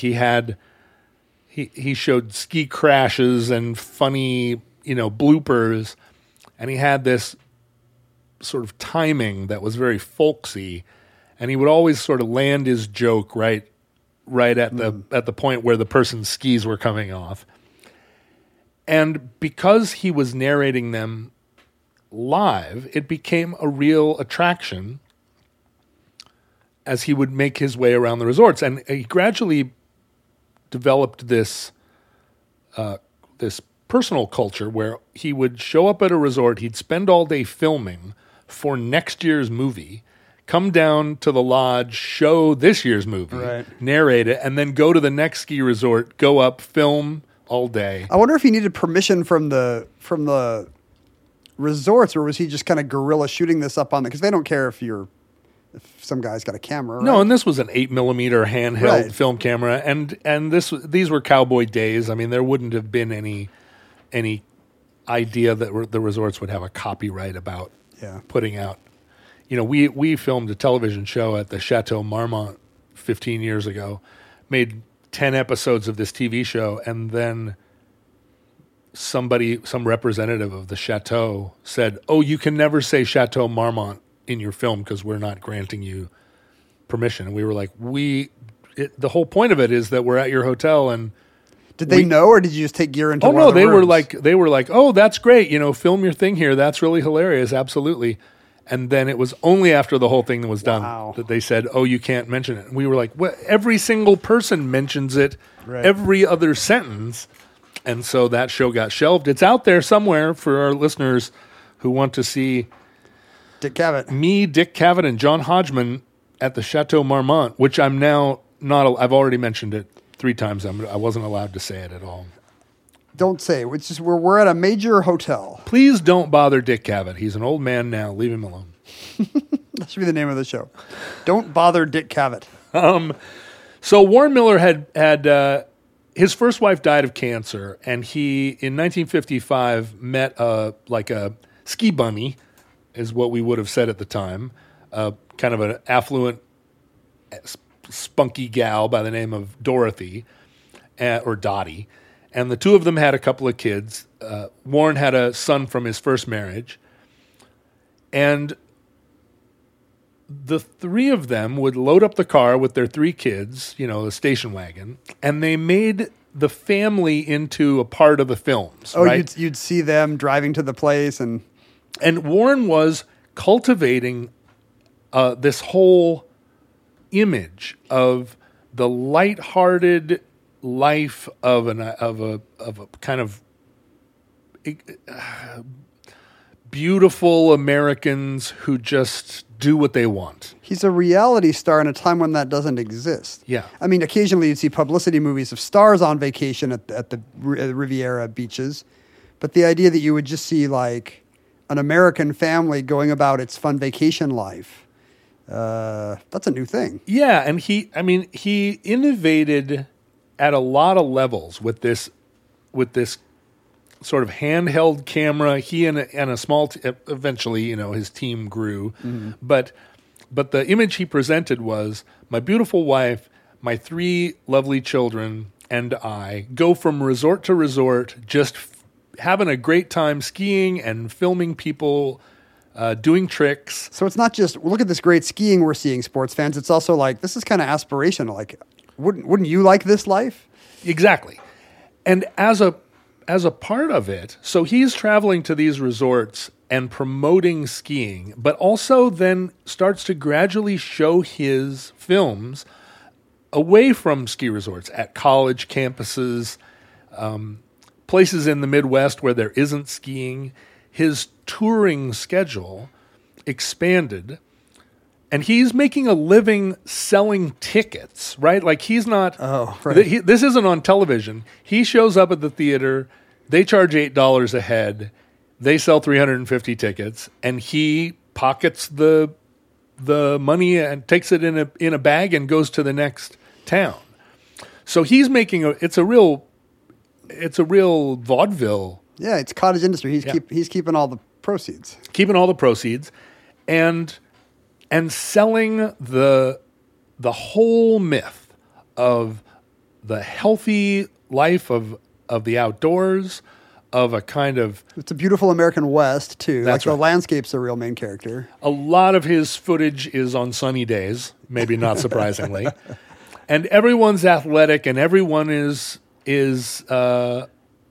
he showed ski crashes and funny, bloopers, and he had this sort of timing that was very folksy, and he would always sort of land his joke right at the point where the person's skis were coming off. And because he was narrating them live, it became a real attraction as he would make his way around the resorts. And he gradually developed this personal culture where he would show up at a resort, he'd spend all day filming for next year's movie, come down to the lodge, show this year's movie, Right. narrate it, and then go to the next ski resort, go up, film all day. I wonder if he needed permission from the resorts, or was he just kind of guerrilla shooting this up on because they don't care if some guy's got a camera. Right? No, and this was an 8mm handheld Right. film camera, and these were cowboy days. I mean, there wouldn't have been any idea that the resorts would have a copyright about putting out. We filmed a television show at the Chateau Marmont 15 years ago, made 10 episodes of this TV show, and then some representative of the Chateau said, "Oh, you can never say Chateau Marmont in your film because we're not granting you permission." And we were like, the whole point of it is that we're at your hotel. And did they know, or did you just take gear into? Oh one no, of the they were rooms? like, "Oh, that's great. Film your thing here. That's really hilarious. Absolutely." And then it was only after the whole thing was done Wow. that they said, "Oh, you can't mention it." And we were like, "Well, every single person mentions it Right. every other sentence." And so that show got shelved. It's out there somewhere for our listeners who want to see Dick Cavett. me, Dick Cavett, and John Hodgman at the Chateau Marmont, which I'm now not. I've already mentioned it 3 times. I wasn't allowed to say it at all. Don't say it. It's just we're at a major hotel. Please don't bother Dick Cavett. He's an old man now. Leave him alone. That should be the name of the show. Don't bother Dick Cavett. So Warren Miller had his first wife died of cancer, and he in 1955 met a ski bunny, is what we would have said at the time, kind of an affluent, spunky gal by the name of Dorothy, or Dottie. And the two of them had a couple of kids. Warren had a son from his first marriage. And the 3 of them would load up the car with their 3 kids, the station wagon, and they made the family into a part of the films. Oh, right? you'd see them driving to the place. And Warren was cultivating this whole image of the lighthearted life of a kind of beautiful Americans who just do what they want. he's a reality star in a time when that doesn't exist. Yeah. I mean, occasionally you'd see publicity movies of stars on vacation at the Riviera beaches, but the idea that you would just see like an American family going about its fun vacation life, that's a new thing. Yeah, and he innovated at a lot of levels with this sort of handheld camera. He and a small eventually, his team grew, but the image he presented was my beautiful wife, my 3 lovely children, and I go from resort to resort, just having a great time skiing and filming people doing tricks. So it's not just look at this great skiing we're seeing, sports fans. It's also like this is kind of aspirational. Like, wouldn't you like this life? Exactly. And as a part of it, so he's traveling to these resorts and promoting skiing, but also then starts to gradually show his films away from ski resorts at college campuses, places in the Midwest where there isn't skiing. His touring schedule expanded, and he's making a living selling tickets, right? Like he's not, this isn't on television. He shows up at the theater, they charge $8 a head, they sell 350 tickets, and he pockets the money and takes it in a bag and goes to the next town. So he's making it's a real vaudeville. Yeah, it's cottage industry. He's keeping all the proceeds. Keeping all the proceeds, and selling the whole myth of the healthy life of the outdoors, of a kind of... It's a beautiful American West, too. That's like right. The landscape's the real main character. A lot of his footage is on sunny days, maybe not surprisingly. And everyone's athletic, and everyone is kind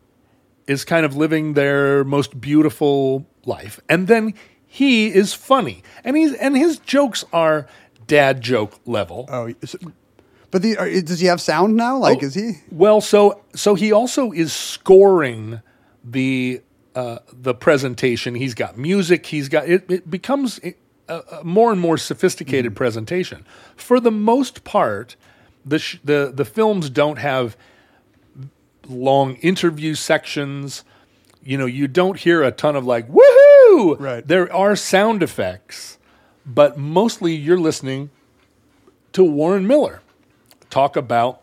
of living their most beautiful life. And then he is funny, and his jokes are dad joke level. Oh, but does he have sound now? Like, is he? Well, so he also is scoring the presentation. He's got music. He's got it becomes a more and more sophisticated presentation. For the most part, the films don't have long interview sections. You don't hear a ton of like woohoo. Right. There are sound effects, but mostly you're listening to Warren Miller talk about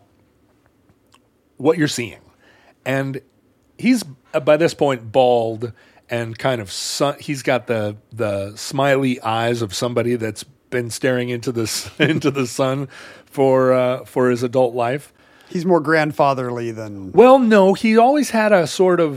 what you're seeing. And he's by this point bald and kind of he's got the smiley eyes of somebody that's been staring into the sun for his adult life. He's more grandfatherly than... Well, no, he always had a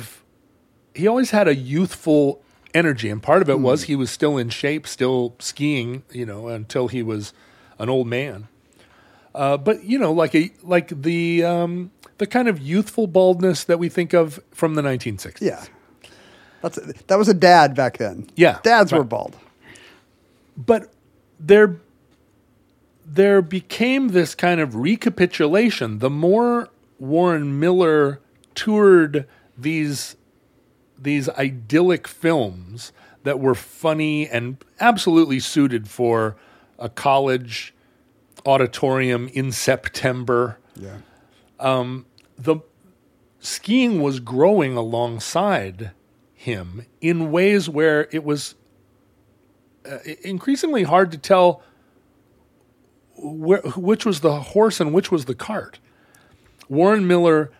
youthful energy, and part of it was he was still in shape, still skiing, until he was an old man. But like the kind of youthful baldness that we think of from the 1960s. Yeah. That was a dad back then. Yeah. Dads right. were bald. But there became this kind of recapitulation. The more Warren Miller toured these idyllic films that were funny and absolutely suited for a college auditorium in September. Yeah. The skiing was growing alongside him in ways where it was increasingly hard to tell which was the horse and which was the cart. Warren Miller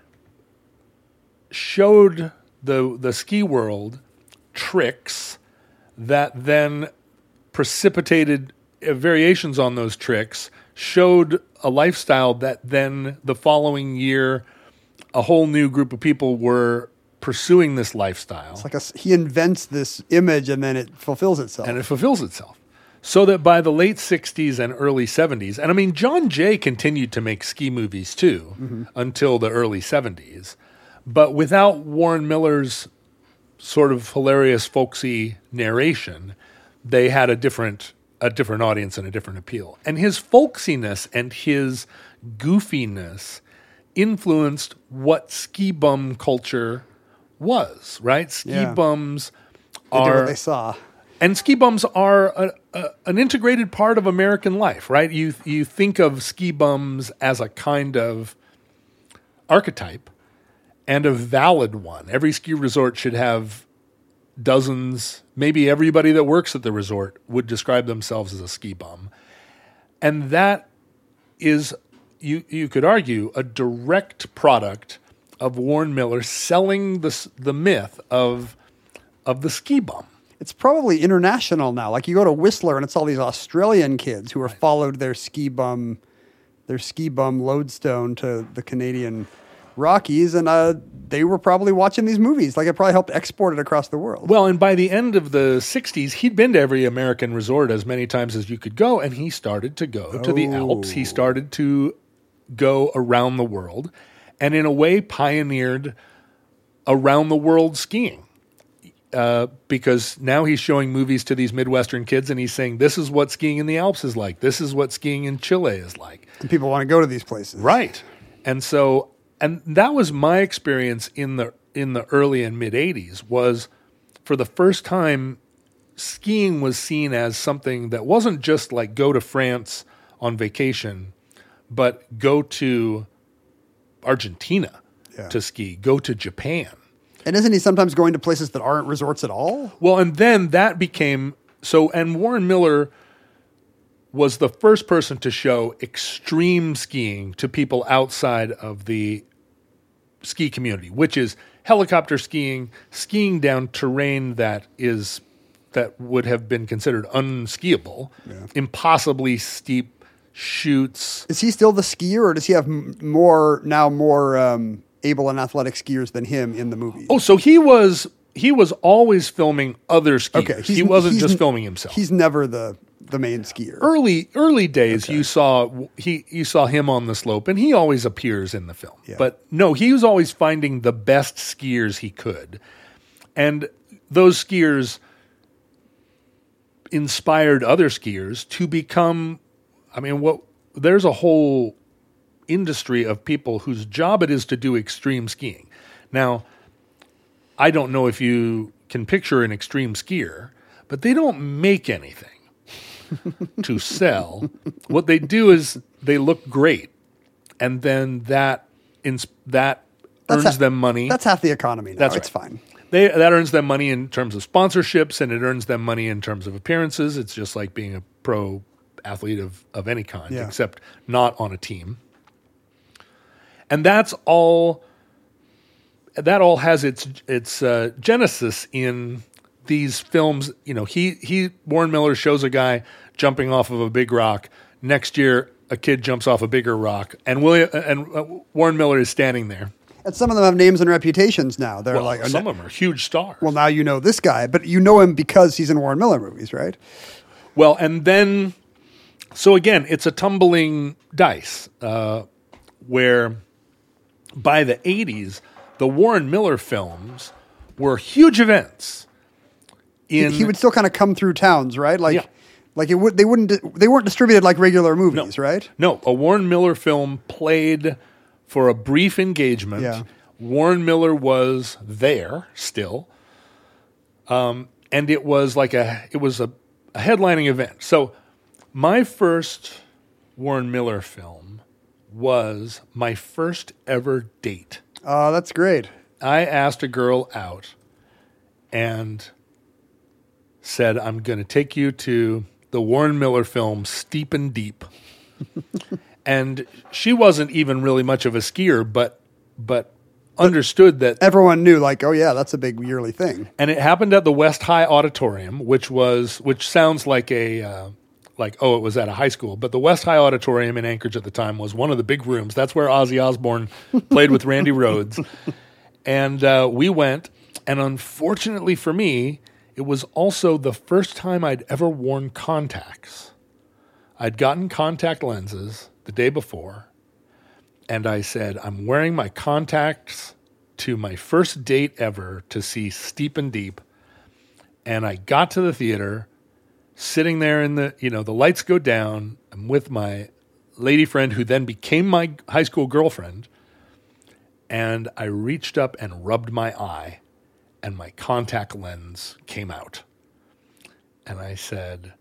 showed the ski world tricks that then precipitated variations on those tricks, showed a lifestyle that then the following year a whole new group of people were pursuing this lifestyle. It's like he invents this image and then it fulfills itself. And it fulfills itself. So that by the late 60s and early 70s, and I mean, John Jay continued to make ski movies too until the early 70s. But without Warren Miller's sort of hilarious, folksy narration, they had a different audience and a different appeal. And his folksiness and his goofiness influenced what ski bum culture was, right? Ski bums They did are what they saw. And ski bums are an integrated part of American life, right? You think of ski bums as a kind of archetype and a valid one. Every ski resort should have dozens, maybe everybody that works at the resort would describe themselves as a ski bum. And that is, you could argue, a direct product of Warren Miller selling the myth of the ski bum. It's probably international now. Like you go to Whistler and it's all these Australian kids who have followed their ski bum lodestone to the Canadian Rockies, and they were probably watching these movies. Like it probably helped export it across the world. Well, and by the end of the 60s, he'd been to every American resort as many times as you could go, and he started to go to the Alps. He started to go around the world, and in a way pioneered around the world skiing. Because now he's showing movies to these Midwestern kids and he's saying, this is what skiing in the Alps is like. This is what skiing in Chile is like. And people want to go to these places. Right. And so, and that was my experience in the early and mid 80s was for the first time, skiing was seen as something that wasn't just like go to France on vacation, but go to Argentina to ski, go to Japan. And isn't he sometimes going to places that aren't resorts at all? Well, and then that became so, and Warren Miller was the first person to show extreme skiing to people outside of the ski community, which is helicopter skiing, skiing down terrain that would have been considered unskiable, impossibly steep chutes. Is he still the skier, or does he have more able and athletic skiers than him in the movies? Oh, so he was always filming other skiers. Okay, he wasn't just filming himself. He's never the main skier. Early days, you saw him on the slope, and he always appears in the film. Yeah. But no, he was always finding the best skiers he could, and those skiers inspired other skiers to become. I mean, there's a whole industry of people whose job it is to do extreme skiing. Now, I don't know if you can picture an extreme skier, but they don't make anything to sell. What they do is they look great, and then that earns them money. That's half the economy now. That's It's right. fine. That earns them money in terms of sponsorships, and it earns them money in terms of appearances. It's just like being a pro athlete of any kind, except not on a team. And that all has its genesis in these films. You know, Warren Miller shows a guy jumping off of a big rock. Next year, a kid jumps off a bigger rock, and Warren Miller is standing there. And some of them have names and reputations now. They're like some of them are huge stars. Well, now you know this guy, but you know him because he's in Warren Miller movies, right? Well, and then, so again, it's a tumbling dice where by the 80s, the Warren Miller films were huge events. He would still kind of come through towns, right? Like they weren't distributed like regular movies, right? No, a Warren Miller film played for a brief engagement. Yeah. Warren Miller was there still, and it was a headlining event. So my first Warren Miller film was my first ever date. Oh, that's great. I asked a girl out and said, I'm going to take you to the Warren Miller film Steep and Deep. And she wasn't even really much of a skier, but understood that. Everyone knew, like, oh yeah, that's a big yearly thing. And it happened at the West High Auditorium, which sounds like it was at a high school. But the West High Auditorium in Anchorage at the time was one of the big rooms. That's where Ozzy Osbourne played with Randy Rhoads. And we went, and unfortunately for me, it was also the first time I'd ever worn contacts. I'd gotten contact lenses the day before, and I said, I'm wearing my contacts to my first date ever to see Steep and Deep. And I got to the theater, sitting there in the lights go down. I'm with my lady friend who then became my high school girlfriend. And I reached up and rubbed my eye, and my contact lens came out. And I said,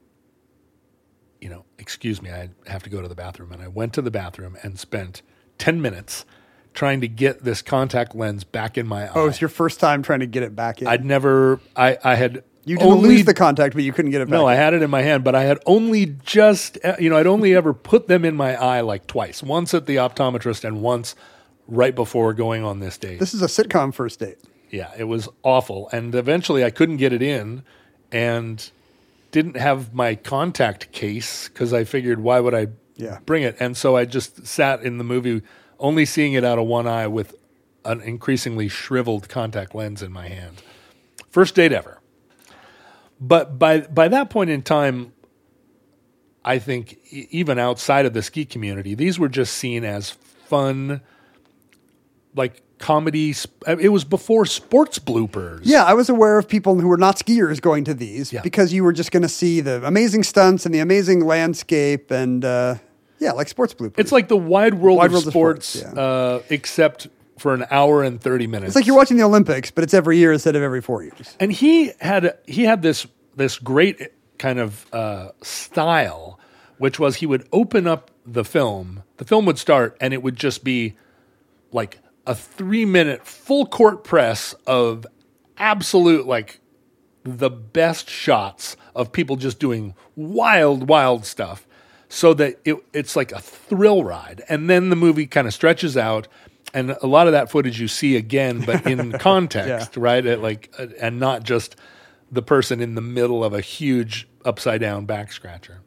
excuse me, I have to go to the bathroom. And I went to the bathroom and spent 10 minutes trying to get this contact lens back in my eye. Oh, it's your first time trying to get it back in. I had... You didn't lose the contact, but you couldn't get it back. No, I had it in my hand, but I had only I'd only ever put them in my eye like twice. Once at the optometrist and once right before going on this date. This is a sitcom first date. Yeah, it was awful. And eventually I couldn't get it in and didn't have my contact case because I figured, why would I bring it? And so I just sat in the movie only seeing it out of one eye with an increasingly shriveled contact lens in my hand. First date ever. But by that point in time, I think even outside of the ski community, these were just seen as fun, like comedy. It was before sports bloopers. Yeah, I was aware of people who were not skiers going to these because you were just going to see the amazing stunts and the amazing landscape and, like sports bloopers. It's like the wide world of sports, except for an hour and 30 minutes. It's like you're watching the Olympics, but it's every year instead of every 4 years. And he had this great kind of style, which was he would open up the film. The film would start, and it would just be like a 3-minute full court press of absolute, like, the best shots of people just doing wild stuff, so that it's like a thrill ride. And then the movie kind of stretches out. And a lot of that footage you see again, but in context, right? And not just the person in the middle of a huge upside down back scratcher.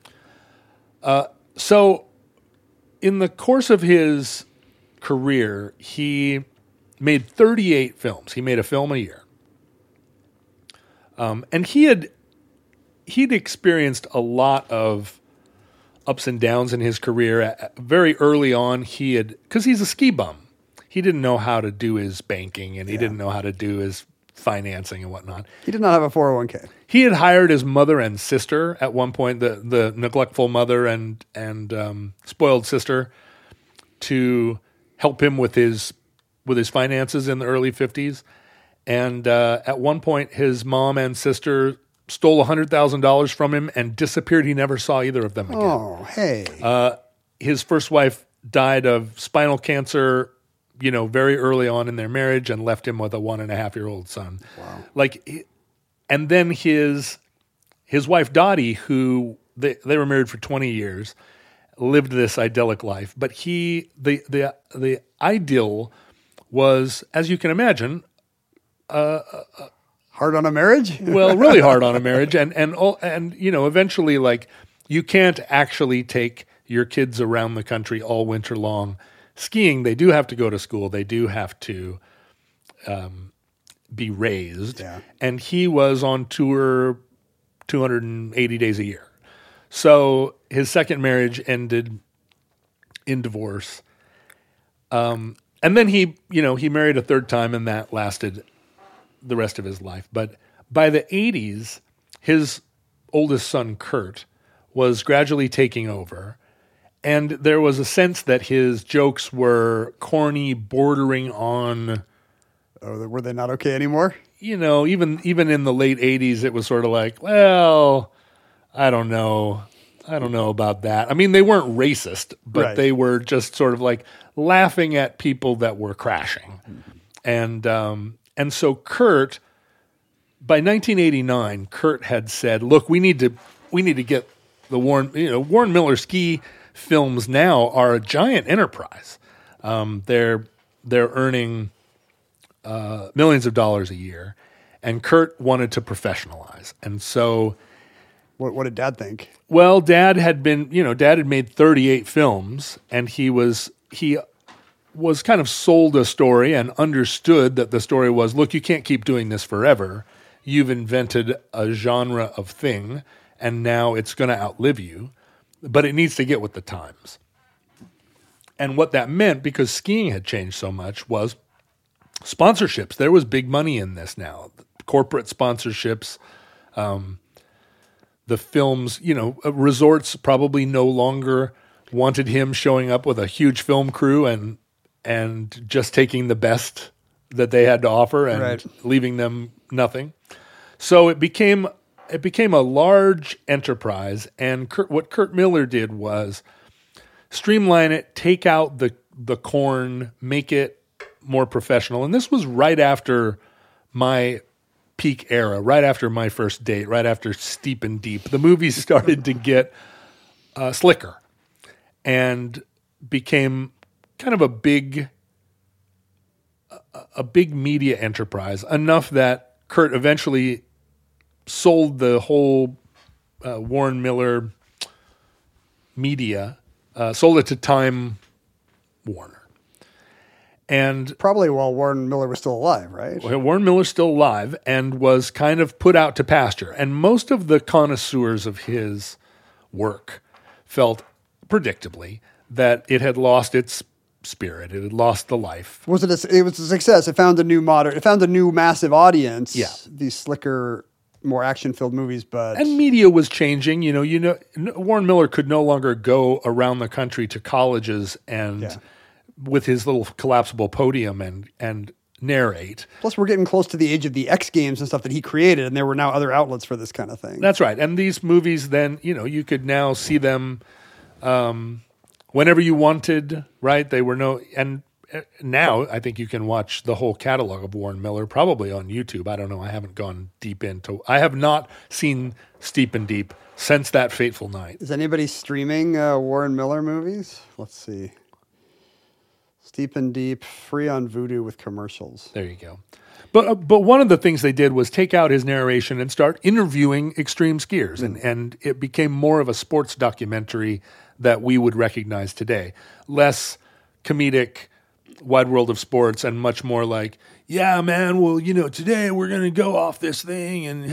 So in the course of his career, he made 38 films. He made a film a year. And he'd experienced a lot of ups and downs in his career. Very early on, because he's a ski bum, he didn't know how to do his banking and he didn't know how to do his financing and whatnot. He did not have a 401k. He had hired his mother and sister at one point, the neglectful mother and spoiled sister, to help him with his finances in the early 50s. And at one point, his mom and sister stole $100,000 from him and disappeared. He never saw either of them again. Oh, hey. His first wife died of spinal cancer, very early on in their marriage, and left him with a 1.5-year-old son. Wow. And then his wife Dottie, who they were married for 20 years, lived this idyllic life. But the ideal was, as you can imagine, hard on a marriage? Well, really hard on a marriage, and eventually, like, you can't actually take your kids around the country all winter long skiing. They do have to go to school. They do have to be raised. Yeah. And he was on tour 280 days a year. So his second marriage ended in divorce. And then he married a third time, and that lasted the rest of his life. But by the 80s, his oldest son, Kurt, was gradually taking over. And there was a sense that his jokes were corny, bordering on... Oh, were they not okay anymore? Even in the late 80s, it was sort of like, well, I don't know. I don't know about that. I mean, they weren't racist, but Right. they were just sort of like laughing at people that were crashing. And so Kurt, by 1989, Kurt had said, "Look, we need to get the Warren Miller ski films now are a giant enterprise. They're earning millions of dollars a year, and Kurt wanted to professionalize, and so." What did Dad think? Well, Dad had made 38 films, and he was kind of sold a story and understood that the story was, look, you can't keep doing this forever. You've invented a genre of thing, and now it's going to outlive you, but it needs to get with the times. And what that meant, because skiing had changed so much, was sponsorships. There was big money in this now. Corporate sponsorships, the films, resorts probably no longer wanted him showing up with a huge film crew and just taking the best that they had to offer and Right. leaving them nothing. So it became a large enterprise, and what Kurt Miller did was streamline it, take out the corn, make it more professional. And this was right after my peak era, right after my first date, right after Steep and Deep. The movies started to get slicker and became kind of a big media enterprise, enough that Kurt eventually sold the whole Warren Miller media, sold it to Time Warner. And Probably while Warren Miller was still alive, right? Warren Miller's still alive and was kind of put out to pasture. And most of the connoisseurs of his work felt, predictably, that it had lost its spirit. It had lost the life. It was a success. It found a new massive audience. Yeah. These slicker, more action-filled movies, but And media was changing. Warren Miller could no longer go around the country to colleges and Yeah. with his little collapsible podium and narrate. plus we're getting close to the age of the X Games and stuff that he created, and there were now other outlets for this kind of thing. That's right. And these movies then, you could now see them whenever you wanted, right? They were and now I think you can watch the whole catalog of Warren Miller probably on YouTube. I don't know. I haven't gone I have not seen Steep and Deep since that fateful night. Is anybody streaming Warren Miller movies? Let's see. Steep and Deep, free on Vudu with commercials. There you go. But one of the things they did was take out his narration and start interviewing extreme skiers, and it became more of a sports documentary that we would recognize today. Less comedic, Wide World of Sports, and much more like, yeah, man, well, today we're going to go off this thing, and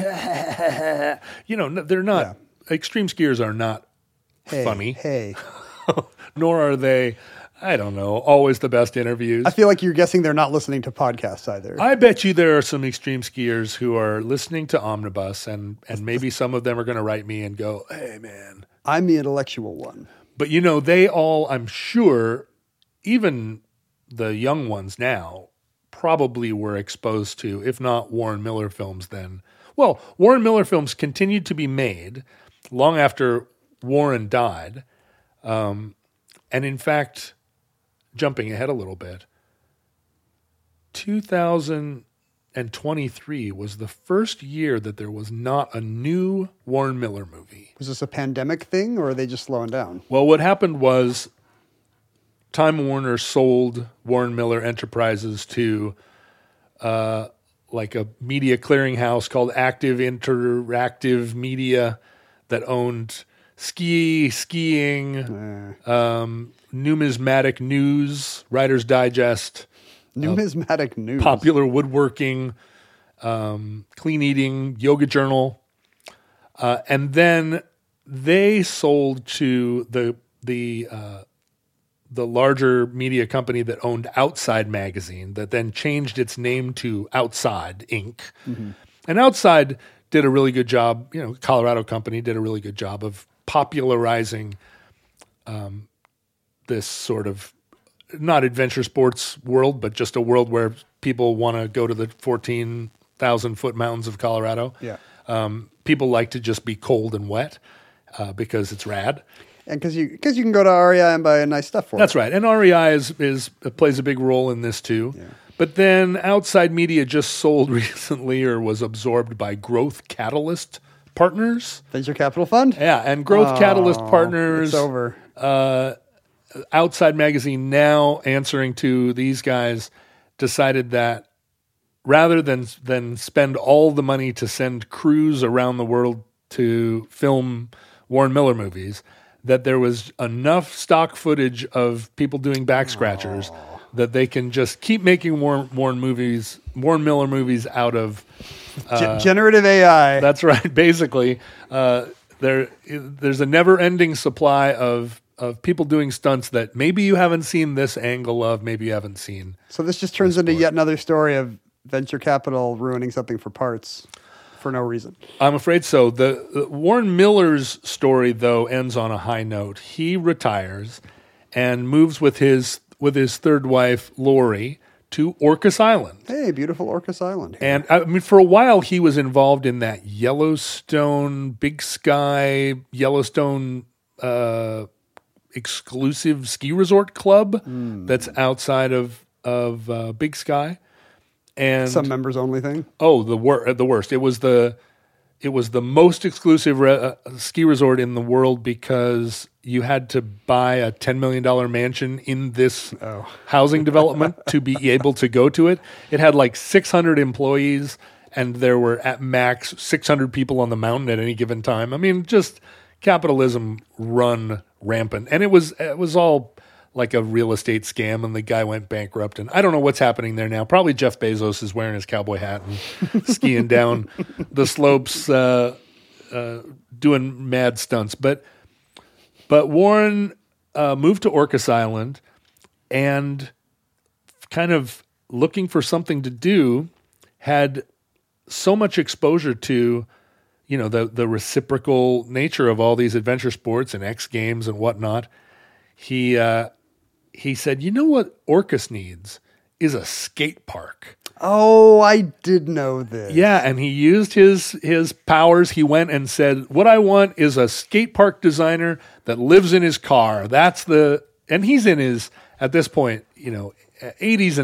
they're not, extreme skiers are not funny, Hey. nor are they, I don't know, always the best interviews. I feel like you're guessing they're not listening to podcasts either. I bet you there are some extreme skiers who are listening to Omnibus, and maybe some of them are going to write me and go, hey, man. I'm the intellectual one. But, they all, I'm sure, even the young ones now, probably were exposed to, if not Warren Miller films then. Well, Warren Miller films continued to be made long after Warren died. And in fact, jumping ahead a little bit, 2023 was the first year that there was not a new Warren Miller movie. Was this a pandemic thing, or are they just slowing down? Well, what happened was Time Warner sold Warren Miller Enterprises to like a media clearinghouse called Active Interactive Media that owned skiing, numismatic news, Writer's Digest, Numismatic news. Popular Woodworking, Clean Eating, Yoga Journal, and then they sold to the larger media company that owned Outside Magazine, that then changed its name to Outside Inc. Mm-hmm. And Outside did a really good job. Colorado company did a really good job of popularizing this sort of not adventure sports world, but just a world where people want to go to the 14,000-foot mountains of Colorado. Yeah. People like to just be cold and wet. because it's rad. And because you can go to REI and buy nice stuff for That's it. right. And REI plays a big role in this too. Yeah. But then Outside Media just sold recently or was absorbed by Growth Catalyst Partners. Venture Capital Fund? Yeah, and Growth Catalyst Partners. It's over. Outside Magazine, now answering to these guys, decided that rather than spend all the money to send crews around the world to film Warren Miller movies, that there was enough stock footage of people doing back scratchers that they can just keep making Warren Miller movies out of generative AI. That's right. Basically, there's a never-ending supply of people doing stunts that maybe you haven't seen this angle of, maybe you haven't seen. So this just turns into yet another story of venture capital ruining something for parts for no reason. I'm afraid so. The Warren Miller's story, though, ends on a high note. He retires and moves with his third wife, Lori, to Orcas Island. Hey, beautiful Orcas Island. And I mean, for a while, he was involved in that Yellowstone, Big Sky, Yellowstone exclusive ski resort club that's outside of Big Sky. And some members only thing. Oh, the worst. It was the most exclusive ski resort in the world because you had to buy a $10 million mansion in this housing development to be able to go to it. It had like 600 employees, and there were at max 600 people on the mountain at any given time. I mean, just capitalism run rampant, and it was all like a real estate scam, and the guy went bankrupt. And I don't know what's happening there now. Probably Jeff Bezos is wearing his cowboy hat and skiing down the slopes, doing mad stunts. But Warren moved to Orcas Island and kind of looking for something to do, had so much exposure to, the reciprocal nature of all these adventure sports and X Games and whatnot. He said, you know what Orcas needs is a skate park. Oh, I did know this. Yeah, and he used his powers. He went and said, what I want is a skate park designer that lives in his car. And he's in his, at this point, 80s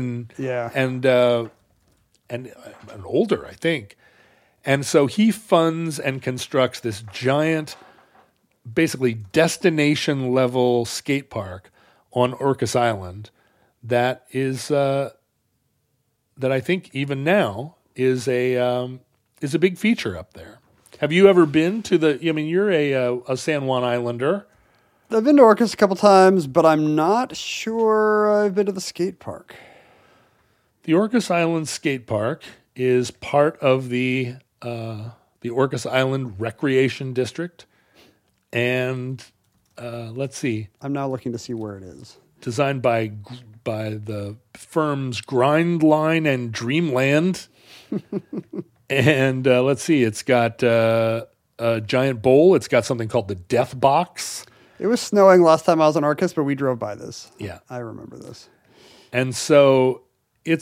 and older, I think. And so he funds and constructs this giant, basically destination level skate park on Orcas Island that is that I think even now is a big feature up there. Have you ever been to you're a San Juan Islander. I've been to Orcas a couple times, but I'm not sure I've been to the skate park. The Orcas Island skate park is part of the Orcas Island Recreation District. And let's see. I'm now looking to see where it is. Designed by the firms Grindline and Dreamland. And let's see. It's got a giant bowl. It's got something called the Death Box. It was snowing last time I was on Orcas, but we drove by this. Yeah. I remember this. And so it's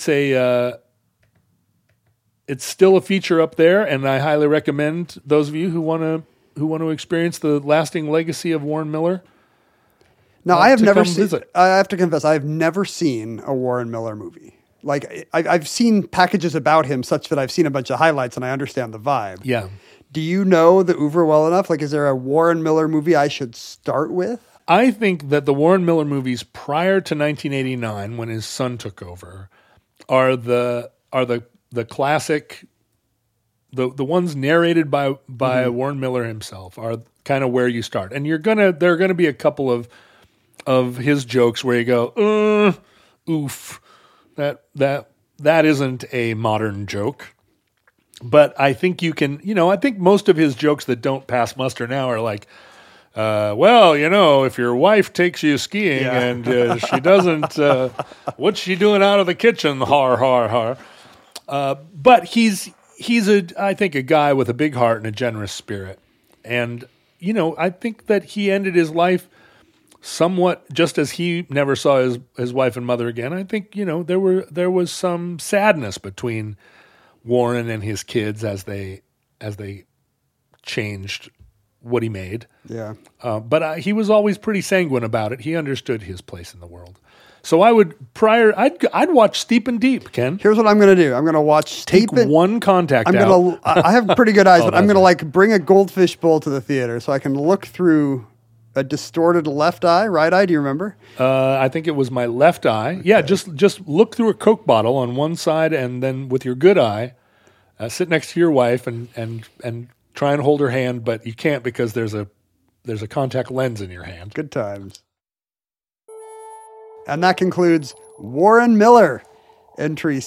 still a feature up there, and I highly recommend those of you who want to experience the lasting legacy of Warren Miller. Now, I have never seen. I have to confess, I have never seen a Warren Miller movie. Like I've seen packages about him, such that I've seen a bunch of highlights and I understand the vibe. Yeah. Do you know the oeuvre well enough? Like, is there a Warren Miller movie I should start with? I think that the Warren Miller movies prior to 1989, when his son took over, are the classic. The ones narrated by Warren Miller himself are kind of where you start, and there are gonna be a couple of his jokes where you go, oof, that isn't a modern joke. But I think you can, I think most of his jokes that don't pass muster now are like, if your wife takes you skiing and she doesn't, what's she doing out of the kitchen? Har, har, har. But he's I think a guy with a big heart and a generous spirit. And, I think that he ended his life somewhat just as he never saw his wife and mother again. I think, there was some sadness between Warren and his kids as they changed what he made. Yeah. But he was always pretty sanguine about it. He understood his place in the world. So I'd watch Steep and Deep, Ken. Here's what I'm going to do. I'm going to watch Take Steep and one contact I'm out. gonna. I have pretty good eyes, but I'm that's gonna right. bring a goldfish bowl to the theater so I can look through a distorted left eye, right eye. Do you remember? I think it was my left eye. Yeah, just look through a Coke bottle on one side, and then with your good eye, sit next to your wife and try and hold her hand, but you can't because there's a contact lens in your hand. Good times. And that concludes Warren Miller, entry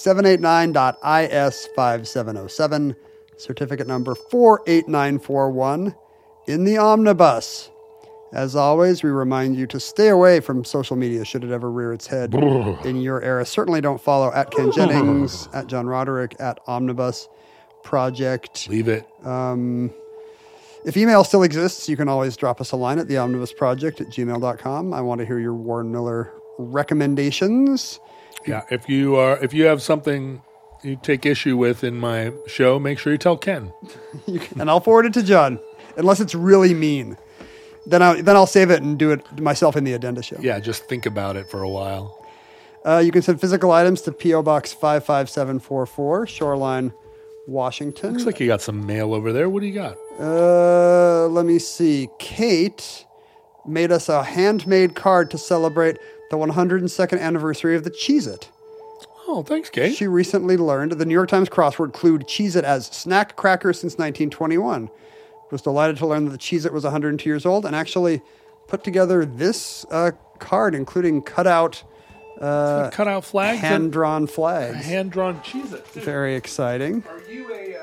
789.IS5707, certificate number 48941, in the omnibus. As always, we remind you to stay away from social media should it ever rear its head in your era. Certainly don't follow at Ken Jennings, at John Roderick, at Omnibus Project. Leave it. If email still exists, you can always drop us a line at theomnibusproject@gmail.com. I want to hear your Warren Miller recommendations. Yeah, if you have something you take issue with in my show, make sure you tell Ken. And I'll forward it to John, unless it's really mean. Then I'll save it and do it myself in the addenda show. Yeah, just think about it for a while. You can send physical items to P.O. Box 55744, Shoreline, Washington. Looks like you got some mail over there. What do you got? Let me see. Kate made us a handmade card to celebrate the 102nd anniversary of the Cheez-It. Oh, thanks, Kate. She recently learned the New York Times crossword clued Cheez-It as snack cracker since 1921. Was delighted to learn that the Cheez-It was 102 years old and actually put together this card, including cutout flags, hand-drawn flags. hand-drawn Cheez-It. Very exciting. Are you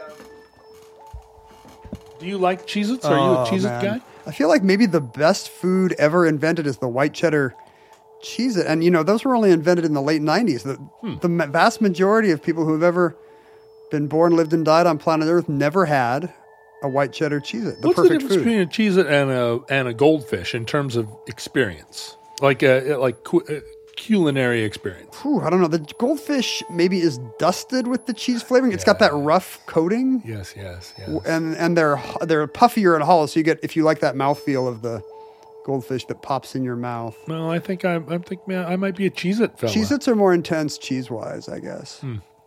do you like Cheez-Its? Are you a Cheez-It guy? I feel like maybe the best food ever invented is the white cheddar Cheez-It. And, those were only invented in the late 90s. The vast majority of people who have ever been born, lived, and died on planet Earth never had a white cheddar Cheez-It, the What's the perfect difference food. between a Cheez-It and a goldfish in terms of experience? Like culinary experience? Ooh, I don't know. The goldfish maybe is dusted with the cheese flavoring. It's got that rough coating. Yes. And they're puffier and hollow, so you get, if you like that mouthfeel of the goldfish that pops in your mouth. Well, I think I might be a Cheez-It fella. Cheez-Its are more intense cheese-wise, I guess.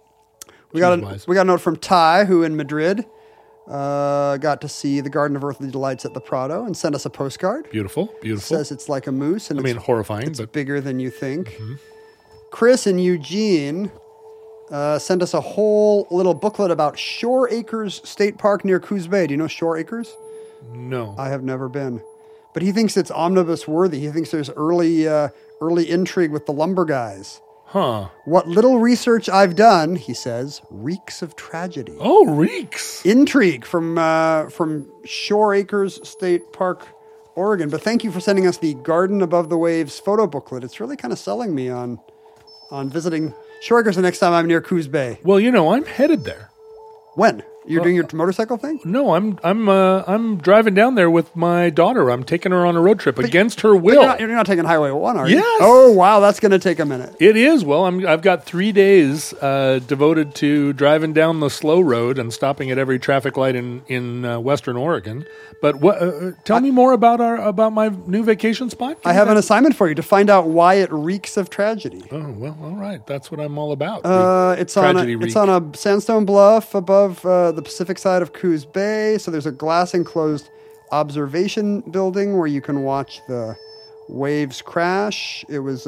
We got Cheese-wise. a note from Ty, who in Madrid got to see the Garden of Earthly Delights at the Prado and sent us a postcard. Beautiful. Says it's like a moose, and it's horrifying, but bigger than you think. Chris in Eugene sent us a whole little booklet about Shore Acres State Park near Coos Bay. Do you know Shore Acres? no. I have never been. But he thinks it's omnibus worthy. He thinks there's early intrigue with the lumber guys. Huh. What little research I've done, he says, reeks of tragedy. Oh, reeks. Intrigue from Shore Acres State Park, Oregon. But thank you for sending us the Garden Above the Waves photo booklet. It's really kind of selling me on visiting Shore Acres the next time I'm near Coos Bay. Well, I'm headed there. When? You're doing your motorcycle thing? No, I'm driving down there with my daughter. I'm taking her on a road trip against her But will. you're not taking Highway 1, are you? Yes. Oh, wow. That's going to take a minute. It is. Well, I've got 3 days devoted to driving down the slow road and stopping at every traffic light in Western Oregon. But tell me more about my new vacation spot. I have an assignment for you to find out why it reeks of tragedy. Oh, well, all right. That's what I'm all about. It's on a sandstone bluff above the Pacific side of Coos Bay. So there's a glass enclosed observation building where you can watch the waves crash. It was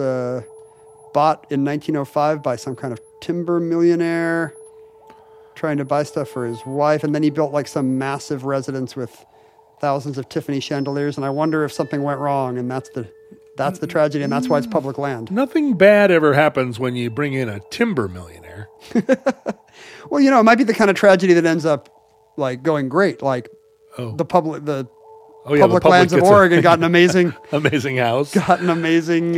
bought in 1905 by some kind of timber millionaire trying to buy stuff for his wife. And then he built like some massive residence with thousands of Tiffany chandeliers. And I wonder if something went wrong, and that's the tragedy, and that's why it's public land. Nothing bad ever happens when you bring in a timber millionaire. Well, it might be the kind of tragedy that ends up like going great. Like the public lands of Oregon got an amazing, amazing house, got an amazing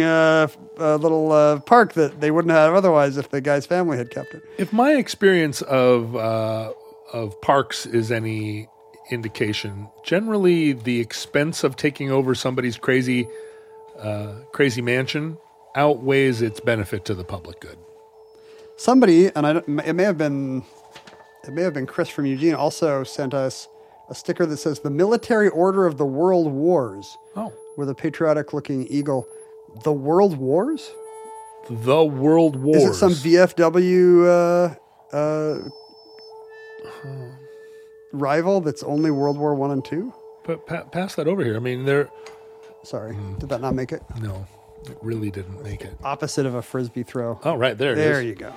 little park that they wouldn't have otherwise if the guy's family had kept it. If my experience of parks is any indication, generally the expense of taking over somebody's crazy mansion outweighs its benefit to the public good. Somebody, and it may have been Chris from Eugene, also sent us a sticker that says the Military Order of the World Wars Oh. with a patriotic-looking eagle. The World Wars? The World Wars. Is it some VFW rival that's only World War I and II? But pass that over here. I mean, they're... Sorry, did that not make it? No, it really didn't make it. Opposite of a Frisbee throw. Oh, right, there it is. There you go.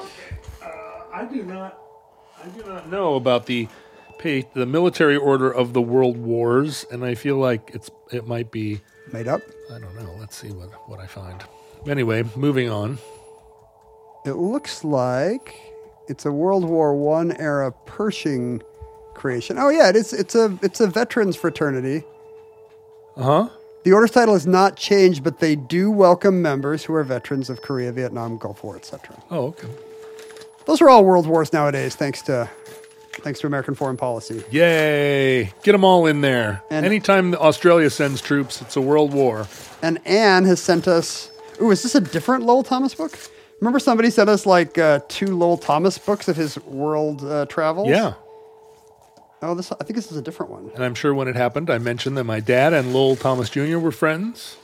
I do not know about the Military Order of the World Wars, and I feel like it might be... Made up? I don't know. Let's see what I find. Anyway, moving on. It looks like it's a World War I era Pershing creation. Oh yeah, it's a veterans fraternity. Uh-huh. The order's title is not changed, but they do welcome members who are veterans of Korea, Vietnam, Gulf War, etc. Oh, okay. Those are all world wars nowadays, thanks to American foreign policy. Yay! Get them all in there. And- Anytime Australia sends troops, it's a world war. And Anne has sent us... Ooh, is this a different Lowell Thomas book? Remember somebody sent us like 2 Lowell Thomas books of his world travels? Yeah. Oh, I think this is a different one. And I'm sure when it happened, I mentioned that my dad and Lowell Thomas Jr. were friends.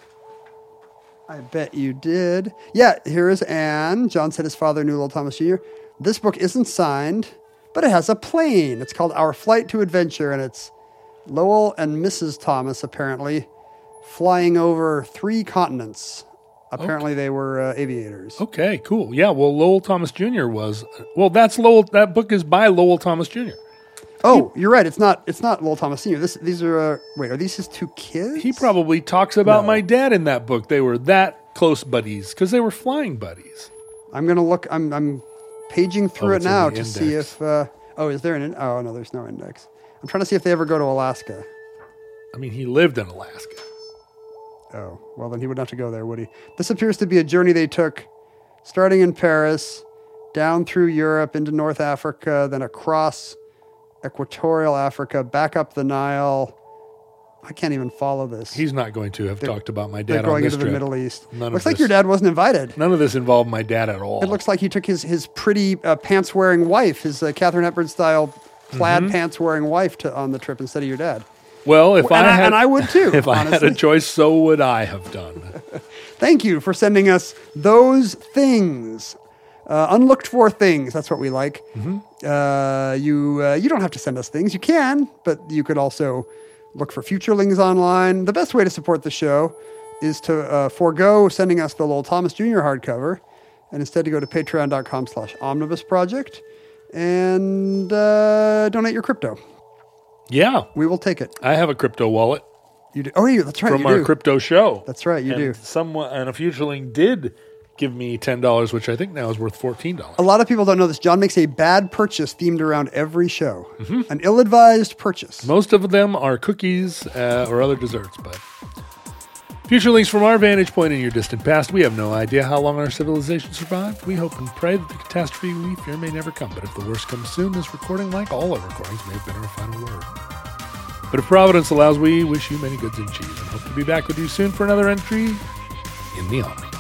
I bet you did. Yeah, here is Anne. John said his father knew Lowell Thomas Jr. This book isn't signed, but it has a plane. It's called Our Flight to Adventure, and it's Lowell and Mrs. Thomas, apparently, flying over 3 continents. Apparently, they were aviators. Okay, cool. Yeah, well, Lowell Thomas Jr. was... Well, that's Lowell... That book is by Lowell Thomas Jr. Oh, you're right. It's not Lowell Thomas Sr. These are... wait, are these his 2 kids? He probably talks about No. my dad in that book. They were that close buddies because they were flying buddies. I'm going to look... I'm paging through it it's in now the to see index. if... is there an... Oh, no, there's no index. I'm trying to see if they ever go to Alaska. I mean, he lived in Alaska. Oh, well, then he wouldn't have to go there, would he? This appears to be a journey they took starting in Paris, down through Europe into North Africa, then across Equatorial Africa, back up the Nile. I can't even follow this. He's not going to have talked about my They're dad going on this into the trip. Middle East. None of Looks like this- your dad wasn't invited. None of this involved my dad at all. It looks like he took his pretty pants-wearing wife, his Katharine Hepburn-style plaid pants-wearing wife on the trip instead of your dad. Well, if And I would too, If I had honestly. a choice, so would I have done. Thank you for sending us those things. Unlooked for things. That's what we like. You don't have to send us things. You can, but you could also look for Futurelings online. The best way to support the show is to forego sending us the Lowell Thomas Jr. hardcover and instead to go to patreon.com/omnibusproject and donate your crypto. Yeah, We will take it. I have a crypto wallet You do. Oh, yeah, that's right. from you our do. crypto show. That's right. You and do. And a Futureling did give me $10, which I think now is worth $14. A lot of people don't know this. John makes a bad purchase themed around every show. An ill-advised purchase. Most of them are cookies or other desserts, but Futurelings from our vantage point in your distant past. We have no idea how long our civilization survived. We hope and pray that the catastrophe we fear may never come. But if the worst comes soon, this recording, like all our recordings, may have been our final word. But if Providence allows, we wish you many goods and cheese and hope to be back with you soon for another entry in the Omni.